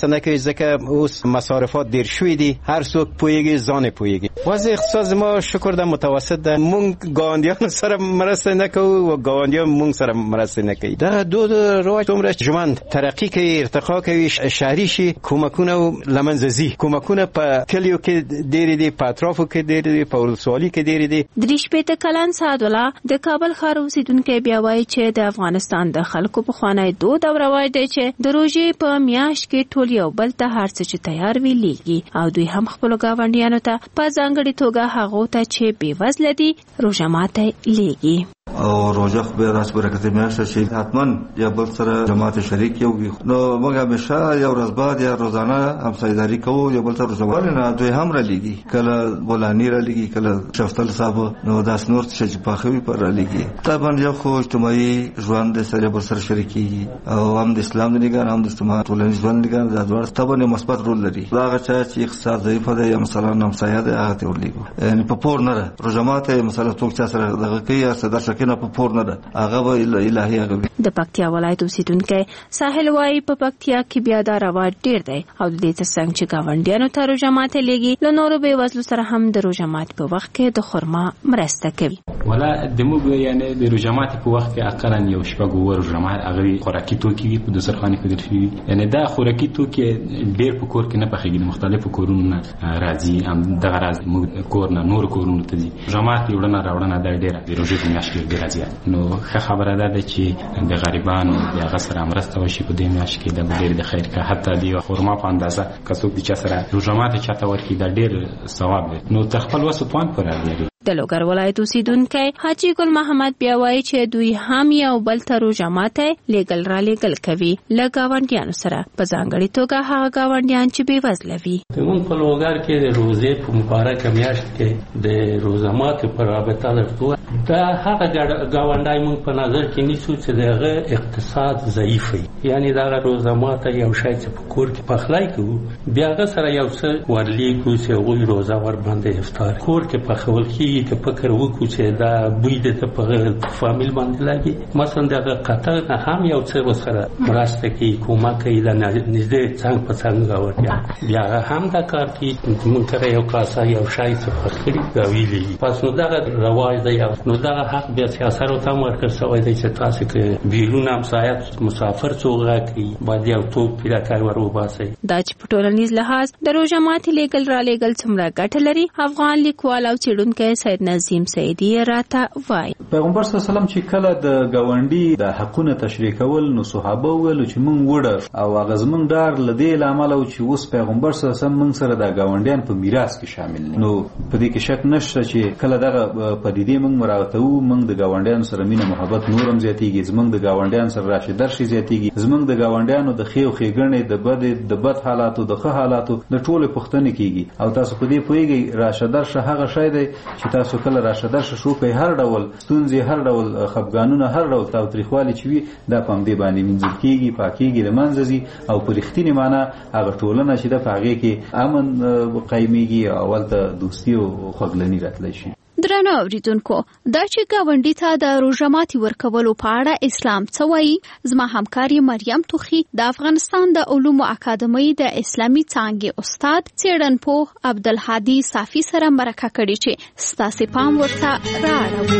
مرسته نه کوي ځکه اوس مصارفات ډیر شوي دي، هر څوک پوهیږي ځان پوهیږي. وضع اقتصاد ما شکر ده متوسط ده. مونږ ګاونډیانو سره مرسته نه کوو او ګاونډیان مونږ سره مرسته نه کوي. دا دو رواج عمره ژوند ترقی کوي، ارتقا کوي، شهري شي، کومکونه لمنځه ځي. کومکونه په کلیو کې ډېر دي، په اطرافو کې ډېر دي، په ولسوالۍ کې ډېر دي. درې شپېته کلن سعدالله د کابل ښار اوسیدونکی بیا وایي چې د افغانستان د خلکو پخوانی دود او رواج دی چې د روژې په میاشت کې ټول یو بل ته هر څه چې تیار وي لیږي او دوی هم خپلو ګاونډیانو ته په ځانګړې توګه هغو ته چې بېوزله دي روژه ماتی لیږي. او روزه خو به راس برکت میاشت شي، حتما یا بل سره جماعت شریک یو وي. نو موږ همیشه یو ورځ بعد یا روزانه همسایداري کوو، یو بل سره روزه نه دوی هم را لګي، کله بولانی را لګي، کله شفتل صاحب نو داس نور چې په خوي پر را لګي. طبعا یو خو اجتماعي ژوند سره بل سره شریکي او هم د اسلام د نگاه هم د اجتماعي ټولنیز ژوند نگاه د ډول طبعا مثبت رول لري. دا چې اقتصاد ضعیف دی یا مثلا همسایه ده هغه ته ورلګو، یعنی په پور نه روزه ماته مثلا څوک چې سره دغه کوي یا صدر کنه په پور نه ده هغه به الهي هغه. د پکتیا ولایت اوسیدونکي ساحل وایي په پکتیا کې بیا دا رواج ډیر دی او د دې ترڅنګ چې ګاونډیانو ته روژه ماتی لیږي له نورو بېوزلو سره هم د روژه ماتي په وخت کې د خرما مرسته کوي. ولا د موږ یعنی د روژه ماتي په وخت کې اقلا یو شپږ اووه روژه مات هغه خوراکي توکي وي په دسترخوان کې ګرځي وي، یعنی دا خوراکي توکي ډیر په کور کې نه پخېږي، مختلفو کورونو نه راځي، هم دغه راز موږ کور نه نور کورونو ته ځي. روژه ماتي وړاندې راوړنه دا ډیره د روژې په میاشت کې ډیره زیات. نو ښه خبره ده چې د غریبانو د هغه سره مرسته وشي په دې میاشت کې، د ډېر د خیر کا حتی د خرما په اندازه که څوک د چا سره روژه ماتي چاته ورکړي دا ډېر ثواب دی. نو تر خپل وس توان پورې لري. د لوګر ولایت اوسیدونکی حاجي ګل محمد بیا وایي چې دوی هم یو بل ته روژه ماتی لیږل را لیږل کوي له ګاونډیانو سره، په ځانګړې توګه هغه ګاونډیان چې بېوزله وي. موږ په لوګر کې د روژې په مبارکه میاشت کې د روژه ماتي په رابطه درته دا هغه ګاونډی موږ په نظر کې نیسو چې دغه اقتصاد ضعیف وي، یعنی دغه روژه ماتی یو شی چې په کور کې پخلی کوو بیا هغه سره یو څه ورلیږو چې هغوی روژه ورباندې افطار کور کې پخول کېږي که فکر وکړو چې دا بوی د ته په فامیل باندې لګي، مثلا دغه قطر نه هم یو څه ورسره مرسته کوي، کومک کوي د نږدې څنګ په څنګ ګاونډیان بیا هغه هم دا کار کوي. موږ سره یو کاسه یو شی څه پخلي راویلي پس نو دغه رواج دی نو دغه حق بیا سیاست ته ورکړل شوی دی چې تاسو کې بیرون همسایه مسافر څوک راکړي باید یو توپ پیدا کار ور وباسي. دا چې په ټولنیز لحاظ د روژه ماتي لیږل را لیږل څومره ګټه لري افغان لیکوال او څېړونکی سید نظیم سیدی راته وایي. پیغمبر صلی الله علیه وسلم چې کله د ګاونډي د حقونو تشریح کول نو صحابه ویل چې مونږ وړه او هغه زمونږ ډار لدې لامل او چې اوس پیغمبر صلی الله علیه وسلم مونږ سره د ګاونډیان په میراث کې شامل نه نو په دې کې شک نشته چې کله دغه پدیدې مونږ مراوته وو مونږ د ګاونډیانو سره مینه محبت نورم زیاتېږي، زمونږ د ګاونډیانو سره راشي درشي زیاتېږي، زمونږ د ګاونډیانو د خیر او ښېګڼې د بد د بد حالاتو د ښه حالاتو د ټولو پوښتنې کیږي او تاسو په دې پوهیږئ راشه درشه هغه شی دی چې تاسو کله راشه درشه شو کوي هر ډول ستونزې هر ډول خفګانونه هر ډول تاوتریخوالي چې وي دا په همدې باندې مینځل کیږي پاکیږي د منځه ځي او په رښتینې معنا هغه ټولنه چې د په هغې کې امن قایمیږي او هلته دوستي او خوږلني راتلی شي. درنو اوریدونکو دا چې ګاونډي ته د روژه ماتي ورکولو په اړه اسلام څه وایي زما همکاري مریم توخي د افغانستان د علومو اکاډمۍ د اسلامي څانګې استاد څېړنپوه عبدالهادي صافي سره مرکه کړې چې ستاسې پام ورته رااړوو.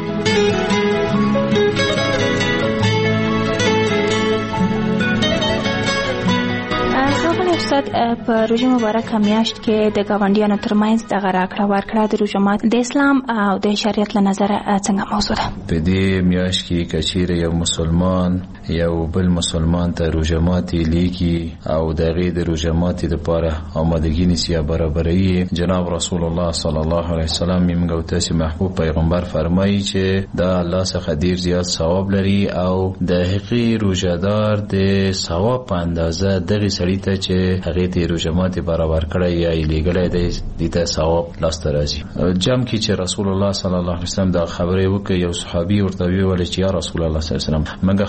استاد په روژه مبارکه میاشت کې د ګاونډیانو ترمنځ دغه راکړه ورکړه د روژه مات د اسلام او د شریعت له نظره څنګه موضوع ده؟ په دې میاشت کې که چیرې یو مسلمان یو بل مسلمان ته روژه ماتي لیکي او د هغې د روژه ماتي دپاره آمادګي نیسي یا برابروي، جناب رسول الله صلی الله علیه وسلم موږ او تاسې محبوب پیغمبر فرمایي چې دا الله څخه ډېر زیات ثواب لري او د هغې روژهدار د ثواب په اندازه دغې سړي ته چې هغې ته یې روژه ماتي برابر کړی یا یې لیږلی دی دې ته ثواب لاسته راځي. جمع کې چې رسول الله صلی الله علیه وسلم دا خبرې وکړې یو صحابي ورته ویل چې یا رسول الله صلی الله علیه وسلم موږ خو دومره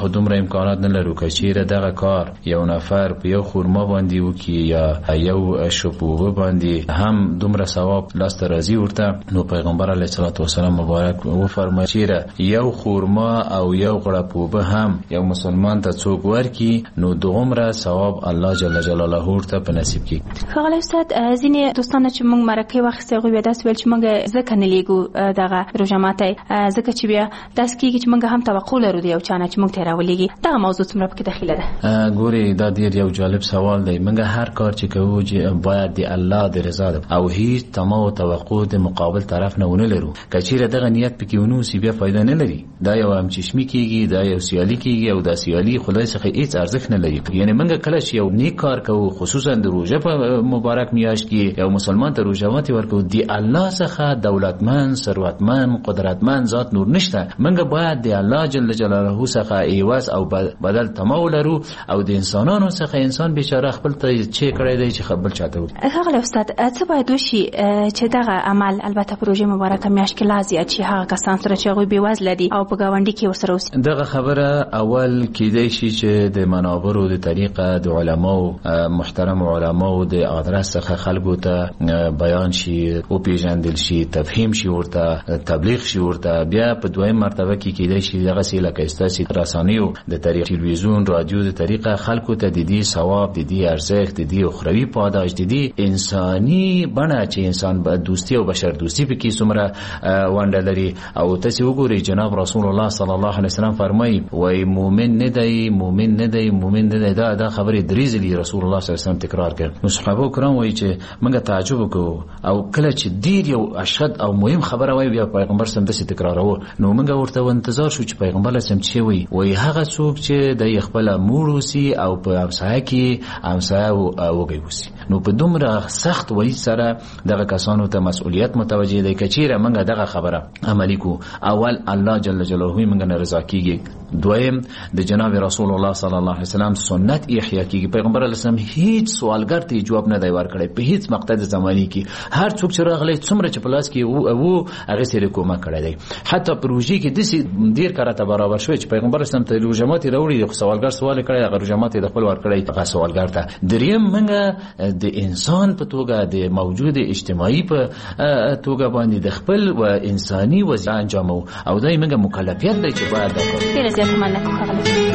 امکانات نه لرو که چیرې دغه کار یو نفر په یو خورما باندې وکړي یا یو شپوغه باندې هم دومره ثواب لاسته راځي ورته، نو پیغمبر علیه الصلاة والسلام مبارک وفرمایي چیرې یو خورما او یو غړپوبه هم یو مسلمان ته څوک ورکړي نو دومره ثواب الله جل جلاله ورته په نصیب کړي. ښاغلی استاد، ځینې دوستان چې موږ مرکې واخیستې هغوی بیا داسې ویل چې موږ ځکه نه لیږو دغه روژه ماتی، ځکه چې بیا داسې کېږي چې موږ هم توقع لرو د یو چا نه چې موږ ته یې راولېږي. دغه موضوع څومره پکې دخیله ده؟ ګورې دا ډېر یو جالب سوال دی. موږ هر کار چې کوو باید د الله د رضا ده او هیڅ طمع او توقع د مقابل طرف نه ونه لرو. که چیرې دغه نیت پکې ونوسي بیا فایده نه لري. دا یو همچشمي کېږي، دا یو سیالي کېږي او دا سیالي خدای څخه هیڅ ارزښت نه لري. یعنې موږ کله چې یو نیک کار کوو، خصوصا د روژه په مبارک میاشت کې یو مسلمان ته روژه ماتي ورکوو، د الله څخه دولتمن، ثروتمن، قدرتمن ذات نور نشته. موږ باید د الله جل جلاله څخه عوض او بدل طمع ولرو او د انسانانو څخه انسان بیچاره خپل ته چې کړی دی چې خپل چاته وکړي. ښاغلی استاد، څه باید وشي چې دغه عمل البته په روژې مبارکه میاشت کې لا زیات شي هغه کسان سره چې هغوی بېوزله دي او په ګاونډي کې ورسره اوسي؟ دغه خبره اول کېدی شي چې د منابرو د طریقه د علماو، محترم علماو د ادرس څخه خلکو ته بیان شي، وپېژندل شي، تفهیم شي، ورته تبلیغ شي. ورته بیا په دویم مرتبه کې کېدی شي دغسې لکه ستاسې رسنیو د طریق تلویزیون، رادیو د طریقه خلکو ته د دې ثواب، د دې ارزښت، د دې اخروي پاداش، د دې انساني بڼه چې انسان به دوستي او بشر دوستي پکې څومره ونډه لري. او تاسې وګورئ جناب رسول الله صلی الله علیه وسلم فرمایي وایي مؤمن نه دی، مؤمن نه دی، مؤمن نه دی. دا دا خبرې درې ځلې رسول الله صلی الله علیه وسلم تکرار کړ. نو صحابه کرام وایي چې موږ تعجب وکړو او کله چې ډېر یو اشد او مهم خبره وایي بیا پیغمبر صلی الله علیه وسلم داسې تکراروه، نو موږ ورته انتظار شو چې پیغمبر صلی الله علیه وسلم چې وایي وایي هغه څوک چې د خپل مور اوسي او په همسایه کې همسایه وږی اوسي. نو په دومره سخت وایي سره دغه کسانو ته مسؤلیت متوجه دی که چیرې موږ دغه خبره عملي کو. اول الله جل جلاله موږ نه رضا کیږي، دویم د جناب رسول الله صلی الله علیه وسلم سنت احیا کیږي. پیغمبر علیه السلام هیڅ سوالګر ته جواب نه دی ورکړی په هیڅ مقطع د زماني کې. هر څوک چې راغلی څومره چې په لاس کې وو هغه سره کومک کړی دی. حتی په روژې کې داسې ډېر کراته برابر شوی چې پیغمبر اسلام ته روژه ماتي راوړي، د سوالګر سوال کړی، هغه روژه ماتي د خپل ورکړی هغه سوالګر ته. دریم موږ د انسان په توګه د موجود اجتماعي په توګه باندې د خپل و انساني وظیفه انجامو او دا موږ مکلفیت دی چې باید دا کړو. ډېره زیاته مننه کوم ښاغلی.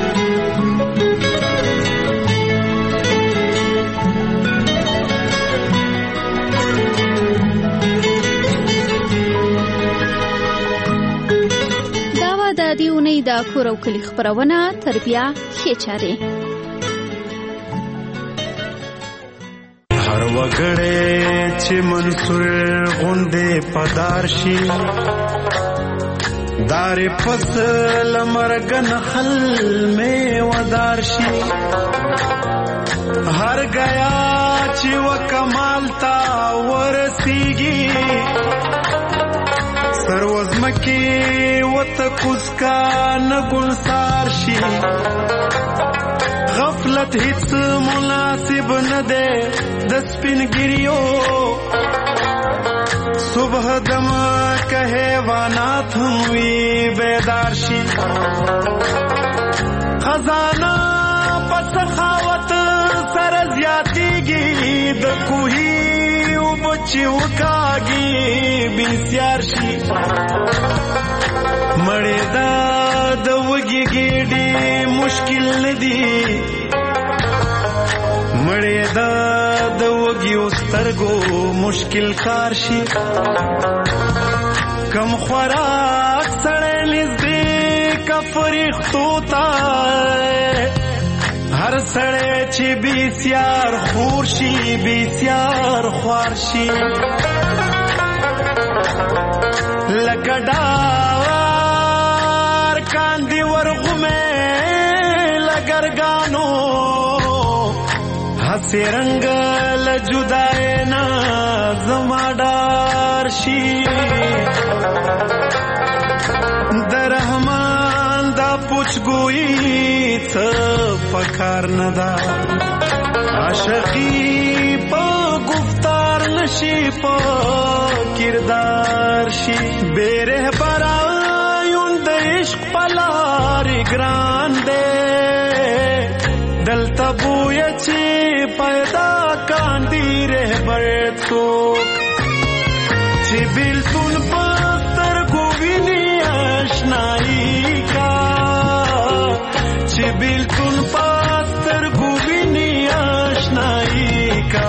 د دې اونۍ د کور او کلي خپرونه تربیه ښې چارې. هر وګړی چې منصور غوندې پدار شي، دارې فصل مرګ نخل میں ودار شي، هر گیا چې وکمال تا ورسیږي، سروزمکی وتکوز کا نگلسار شي، غفلت هیڅ مناسب نه ده د سپینګریو، صبح دم که حیوانات هم وی بیدار شي، خزانه په سخاوت سره زیاتیږي، د کوهي چې وکاږي بسیار شي، مړې دا د وږي ګېډې مشکل نه دي، مړې دا د وږي سترګو مشکل کار شي، کم خوراک سړی نږدې کا فرښتو ته، هر سړی چې بسیار خور شي بسیار خوار شي، لکه ډار کاندي ورغمې لګرګانو، هسې رنګ له جدای نه زما ډار شي، د رحمان دا پوچګویي څه پکار نه ده، عاشقي په گفتار نشي په کردار شي، بے رهبرایون د عشق په لارې ګران دی، تبوی چې پیدا کاندي رهبر څوک چې بیلتون پستر کو ویني آشنایی کا چې بیلتون پستر کو ویني آشنایی کا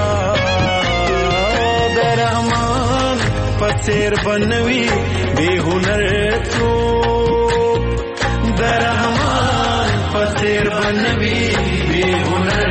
د رحمان پسیر بنوي بے هنر څوک د رحمان پسیر بنوي بے هنر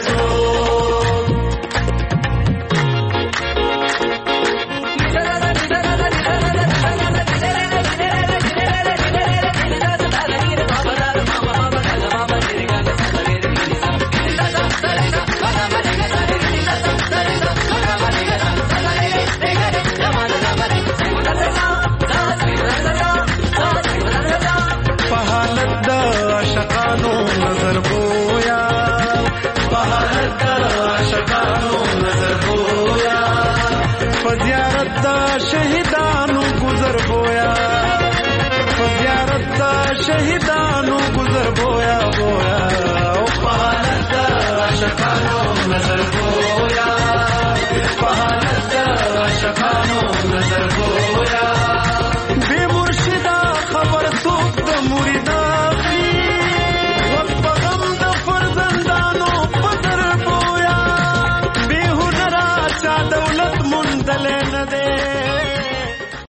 شهیدانو گزر بویا فزیارت شهیدانو گزر بویا بویا او پہالت عاشقانو نظر بویا پہالت